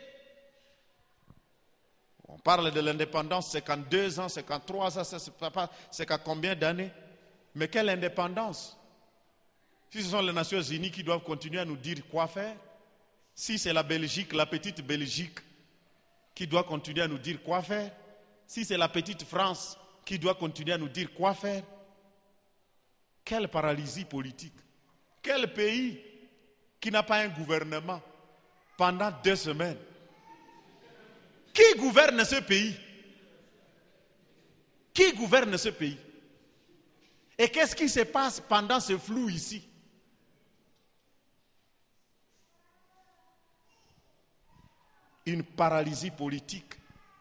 On parle de l'indépendance, c'est qu'en deux ans, c'est qu'en trois ans, c'est qu'à combien d'années? Mais quelle indépendance? Si ce sont les Nations Unies qui doivent continuer à nous dire quoi faire, si c'est la Belgique, la petite Belgique, qui doit continuer à nous dire quoi faire, si c'est la petite France qui doit continuer à nous dire quoi faire, quelle paralysie politique? Quel pays qui n'a pas un gouvernement pendant deux semaines? Qui gouverne ce pays? Qui gouverne ce pays? Et qu'est-ce qui se passe pendant ce flou ici? Une paralysie politique.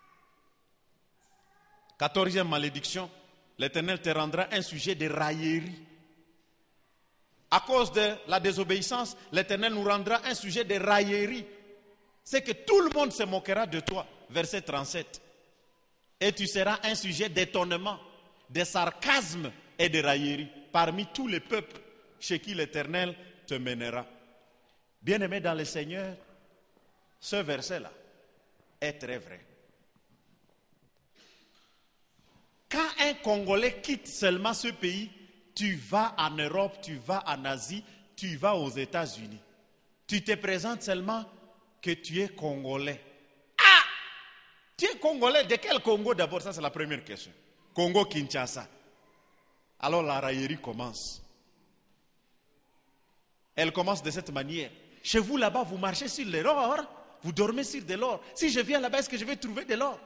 Quatorzième malédiction, l'Éternel te rendra un sujet de raillerie. À cause de la désobéissance, l'Éternel nous rendra un sujet de raillerie. C'est que tout le monde se moquera de toi. Verset trente-sept. Et tu seras un sujet d'étonnement, de sarcasme et de raillerie parmi tous les peuples chez qui l'Éternel te mènera. Bien-aimé dans le Seigneur, ce verset-là est très vrai. Quand un Congolais quitte seulement ce pays, tu vas en Europe, tu vas en Asie, tu vas aux États-Unis. Tu te présentes seulement que tu es Congolais. Ah! Tu es Congolais de quel Congo d'abord? Ça c'est la première question. Congo-Kinshasa. Alors la raillerie commence. Elle commence de cette manière. Chez vous là-bas, vous marchez sur l'or, vous dormez sur de l'or. Si je viens là-bas, est-ce que je vais trouver de l'or?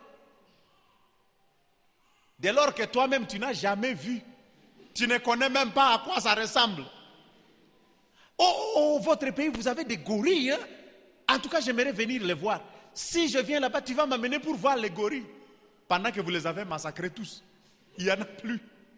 De l'or que toi-même tu n'as jamais vu. Tu ne connais même pas à quoi ça ressemble. Oh, oh, oh, votre pays, vous avez des gorilles. Hein? En tout cas, j'aimerais venir les voir. Si je viens là-bas, tu vas m'amener pour voir les gorilles. Pendant que vous les avez massacrés tous. Il n'y en a plus.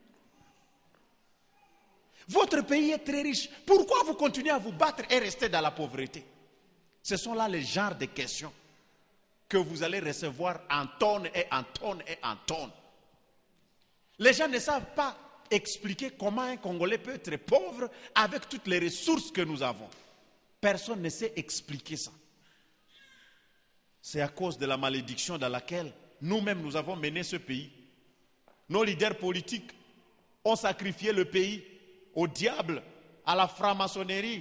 Votre pays est très riche. Pourquoi vous continuez à vous battre et rester dans la pauvreté? Ce sont là les genres de questions que vous allez recevoir en tonnes et en tonnes et en tonnes. Les gens ne savent pas expliquer comment un Congolais peut être pauvre avec toutes les ressources que nous avons. Personne ne sait expliquer ça. C'est à cause de la malédiction dans laquelle nous-mêmes nous avons mené ce pays. Nos leaders politiques ont sacrifié le pays au diable, à la franc-maçonnerie,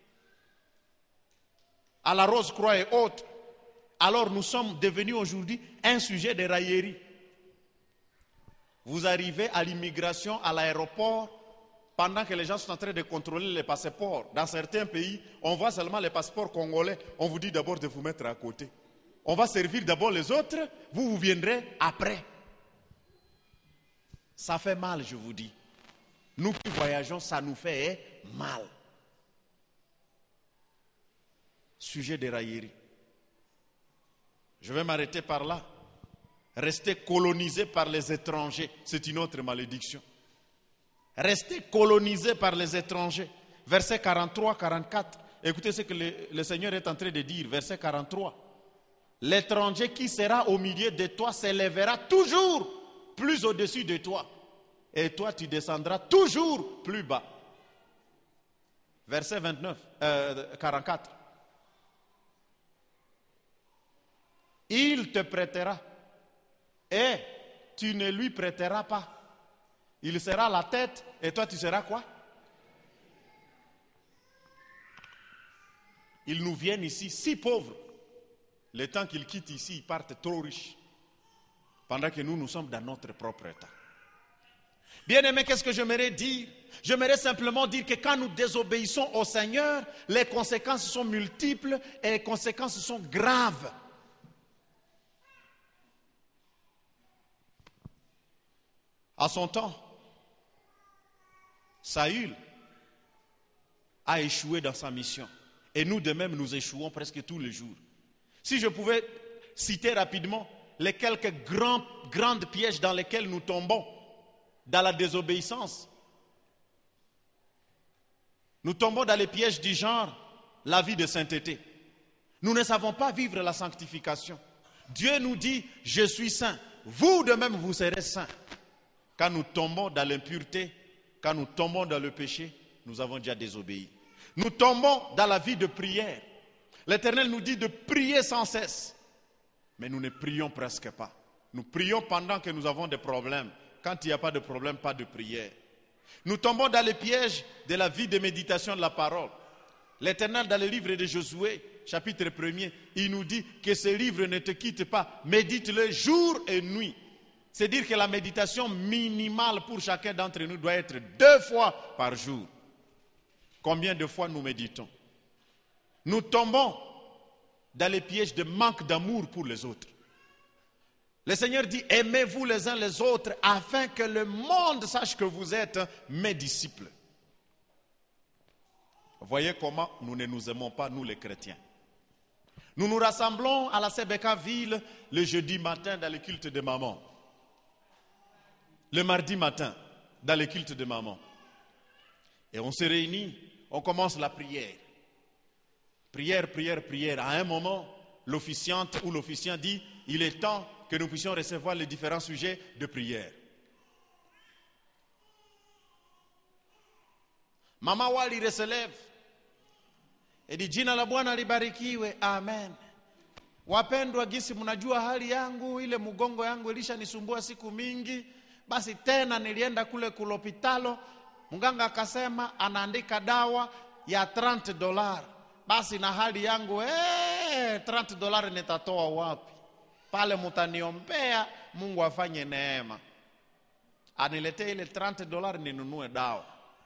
à la Rose-Croix et autres. Alors nous sommes devenus aujourd'hui un sujet de raillerie. Vous arrivez à l'immigration, à l'aéroport, pendant que les gens sont en train de contrôler les passeports. Dans certains pays, on voit seulement les passeports congolais. On vous dit d'abord de vous mettre à côté. On va servir d'abord les autres, vous, vous viendrez après. Ça fait mal, je vous dis. Nous qui voyageons, ça nous fait mal. Sujet des railleries. Je vais m'arrêter par là. Rester colonisé par les étrangers, c'est une autre malédiction. Rester colonisé par les étrangers. Verset quarante-trois, quarante-quatre. Écoutez ce que le, le Seigneur est en train de dire. Verset quarante-trois. L'étranger qui sera au milieu de toi s'élèvera toujours plus au-dessus de toi. Et toi, tu descendras toujours plus bas. Verset vingt-neuf, euh, quarante-quatre. Il te prêtera et tu ne lui prêteras pas. Il sera la tête et toi tu seras quoi? Ils nous viennent ici si pauvres. Le temps qu'ils quittent ici, ils partent trop riches. Pendant que nous, nous sommes dans notre propre état. Bien-aimé, qu'est-ce que j'aimerais dire? J'aimerais simplement dire que quand nous désobéissons au Seigneur, les conséquences sont multiples et les conséquences sont graves. À son temps, Saül a échoué dans sa mission. Et nous de même, nous échouons presque tous les jours. Si je pouvais citer rapidement les quelques grands, grands pièges dans lesquels nous tombons, dans la désobéissance. Nous tombons dans les pièges du genre, la vie de sainteté. Nous ne savons pas vivre la sanctification. Dieu nous dit, je suis saint. Vous de même, vous serez saints. Quand nous tombons dans l'impureté, quand nous tombons dans le péché, nous avons déjà désobéi. Nous tombons dans la vie de prière. L'Éternel nous dit de prier sans cesse. Mais nous ne prions presque pas. Nous prions pendant que nous avons des problèmes. Quand il n'y a pas de problème, pas de prière. Nous tombons dans les pièges de la vie de méditation de la parole. L'Éternel, dans le livre de Josué, chapitre premier, il nous dit que ce livre ne te quitte pas. Médite-le jour et nuit. C'est dire que la méditation minimale pour chacun d'entre nous doit être deux fois par jour. Combien de fois nous méditons? Nous tombons dans les pièges de manque d'amour pour les autres. Le Seigneur dit, aimez-vous les uns les autres afin que le monde sache que vous êtes mes disciples. Voyez comment nous ne nous aimons pas, nous les chrétiens. Nous nous rassemblons à la Sebeka ville le jeudi matin dans le culte de maman. Le mardi matin dans le culte de maman. Et on se réunit, on commence la prière. Prière, prière, prière. À un moment, l'officiante ou l'officiant dit, il est temps que nous puissions recevoir les différents sujets de prière. Mama Wali se lève et dit, jina la Bwana libarikiwe, amen. Wapendwa, gisi mnajua hali yangu, ile mgongo yangu ilisha nisumbua siku mingi. Basi tena nilienda kule kulopitalo, mganga akasema anaandika dawa ya thelathini dollars. Basi na hali yangu, eh, thelathini dollars nitatoa wapi? Pale mutaniombea, Mungu afanye neema. Aniletee ile thelathini dollars ninunue dawa.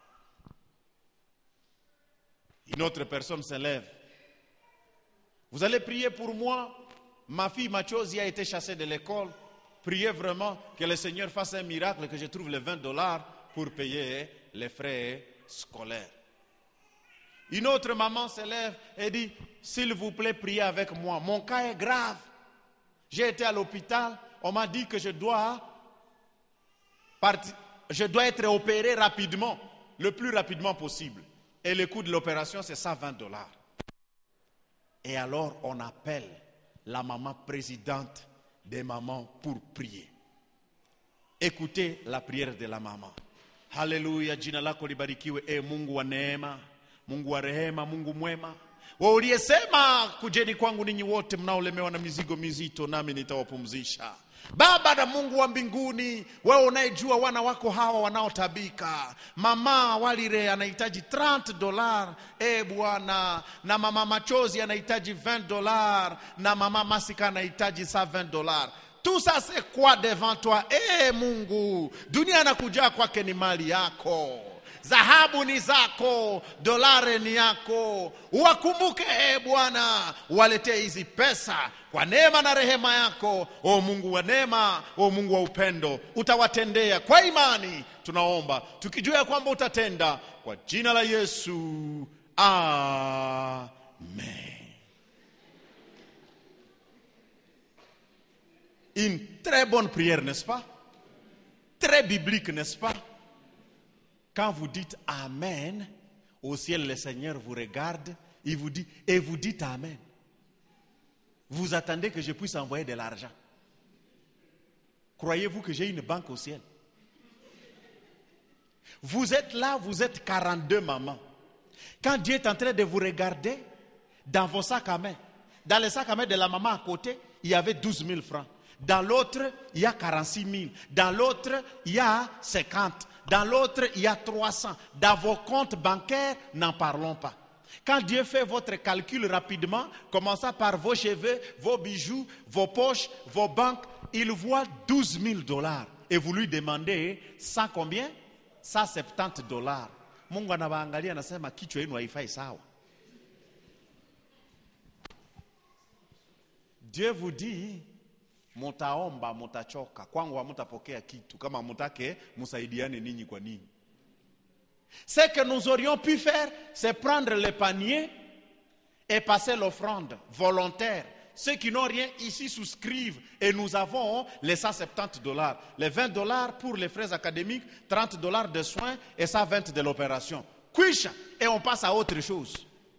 Une autre personne se lève. Vous allez prier pour moi. Ma fille Machozi a été chassée de l'école. Priez vraiment que le Seigneur fasse un miracle, que je trouve les vingt dollars pour payer les frais scolaires. Une autre maman se lève et dit, s'il vous plaît, priez avec moi. Mon cas est grave. J'ai été à l'hôpital. On m'a dit que je dois, partir, je dois être opéré rapidement, le plus rapidement possible. Et le coût de l'opération, c'est cent vingt dollars. Et alors, on appelle la maman présidente des mamans pour prier. Écoutez la prière de la maman. Haleluya, jina lako libarikiwe, e Mungu wa neema, Mungu wa rehema, Mungu mwema. Wewe uliyesema, kujeni kwangu ninyi wote mnaolemewa na mizigo mizito, nami nitawapumzisha. Baba na Mungu wa mbinguni, wewe unayejua wana wako hawa wanaotabika. Mama Walire anahitaji thelathini dollars, eh Bwana, na mama Machozi anahitaji vingt dollars, na mama Masika anahitaji vingt dollars. Tout ça c'est quoi devant toi? Eh Mungu, dunia inakuja kwake ni mali yako. dhahabu ni zako, dolari ni yako. Wakumbuke e Bwana, waletee hizi pesa kwa neema na rehema yako. O Mungu wa neema, o Mungu wa upendo, utawatendea kwa imani. Tunaomba tukijua kwamba utatenda, kwa jina la Yesu. Amen. Une très bonne prière, n'est-ce pas? Très biblique, n'est-ce pas? Quand vous dites Amen, au ciel le Seigneur vous regarde, il vous dit, et vous dites Amen. Vous attendez que je puisse envoyer de l'argent. Croyez-vous que j'ai une banque au ciel? Vous êtes là, vous êtes quarante-deux mamans. Quand Dieu est en train de vous regarder, dans vos sacs à main, dans le sac à main de la maman à côté, il y avait douze mille francs. Dans l'autre, il y a quarante-six mille. Dans l'autre, il y a cinquante. Dans l'autre, il y a trois cents. Dans vos comptes bancaires, n'en parlons pas. Quand Dieu fait votre calcul rapidement, commençant par vos cheveux, vos bijoux, vos poches, vos banques, il voit douze mille dollars. Et vous lui demandez cent combien? cent soixante-dix dollars. Mungu anawaangalia anasema kichwa yenu haifai sawa. Dieu vous dit, mutaomba mutachoka, kwangu hamutapokea kitu kama mutake musaidiane ninyi kwa ninyi. Ce que nous aurions pu faire, c'est prendre le panier et passer l'offrande volontaire. Ceux qui n'ont rien ici souscrivent et nous avons les cent soixante-dix dollars. Les vingt dollars pour les frais académiques, trente dollars de soins et cent vingt de l'opération. Quisha, et on passe à autre chose.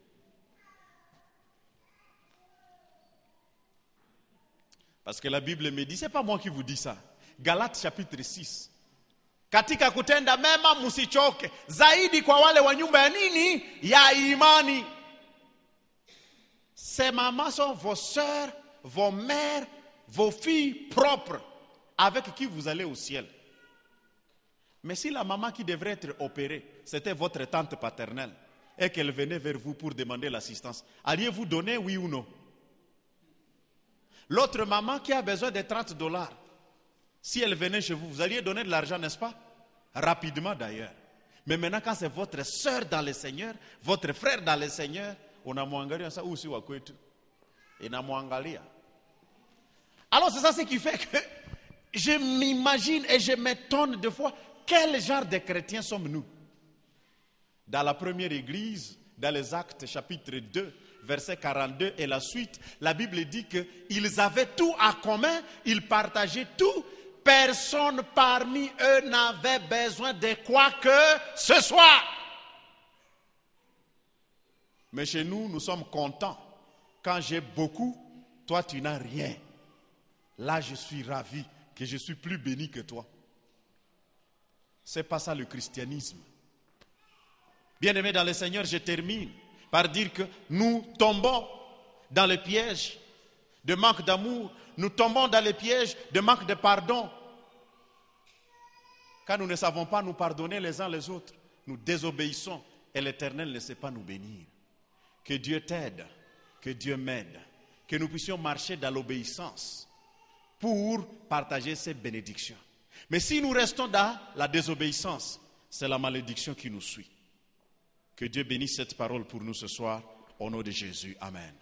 Parce que la Bible me dit, c'est pas moi qui vous dis ça. Galates chapitre six. Katika kutenda mema msichoke, zaidi kwa wale wa nyumba ya nini? Ya imani. Ces mamans sont vos sœurs, vos mères, vos filles propres, avec qui vous allez au ciel. Mais si la maman qui devrait être opérée, c'était votre tante paternelle, et qu'elle venait vers vous pour demander l'assistance, alliez-vous donner, oui ou non? L'autre maman qui a besoin de trente dollars, si elle venait chez vous, vous alliez donner de l'argent, n'est-ce pas? Rapidement d'ailleurs. Mais maintenant, quand c'est votre sœur dans le Seigneur, votre frère dans le Seigneur, on a mwangalia ça aussi wa kwetu. Et na mwangalia. Alors c'est ça ce qui fait que je m'imagine et je m'étonne de fois quel genre de chrétiens sommes-nous. Dans la première église, dans les Actes chapitre deux, verset quarante-deux et la suite, la Bible dit qu'ils avaient tout en commun, ils partageaient tout. Personne parmi eux n'avait besoin de quoi que ce soit. Mais chez nous, nous sommes contents. Quand j'ai beaucoup, toi tu n'as rien. Là, je suis ravi que je suis plus béni que toi. C'est pas ça le christianisme. Bien-aimés dans le Seigneur, je termine par dire que nous tombons dans le piège de manque d'amour. Nous tombons dans le piège de manque de pardon. Quand nous ne savons pas nous pardonner les uns les autres, nous désobéissons et l'Éternel ne sait pas nous bénir. Que Dieu t'aide, que Dieu m'aide, que nous puissions marcher dans l'obéissance pour partager ces bénédictions. Mais si nous restons dans la désobéissance, c'est la malédiction qui nous suit. Que Dieu bénisse cette parole pour nous ce soir, au nom de Jésus. Amen.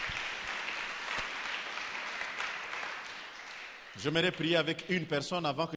J'aimerais prier avec une personne avant que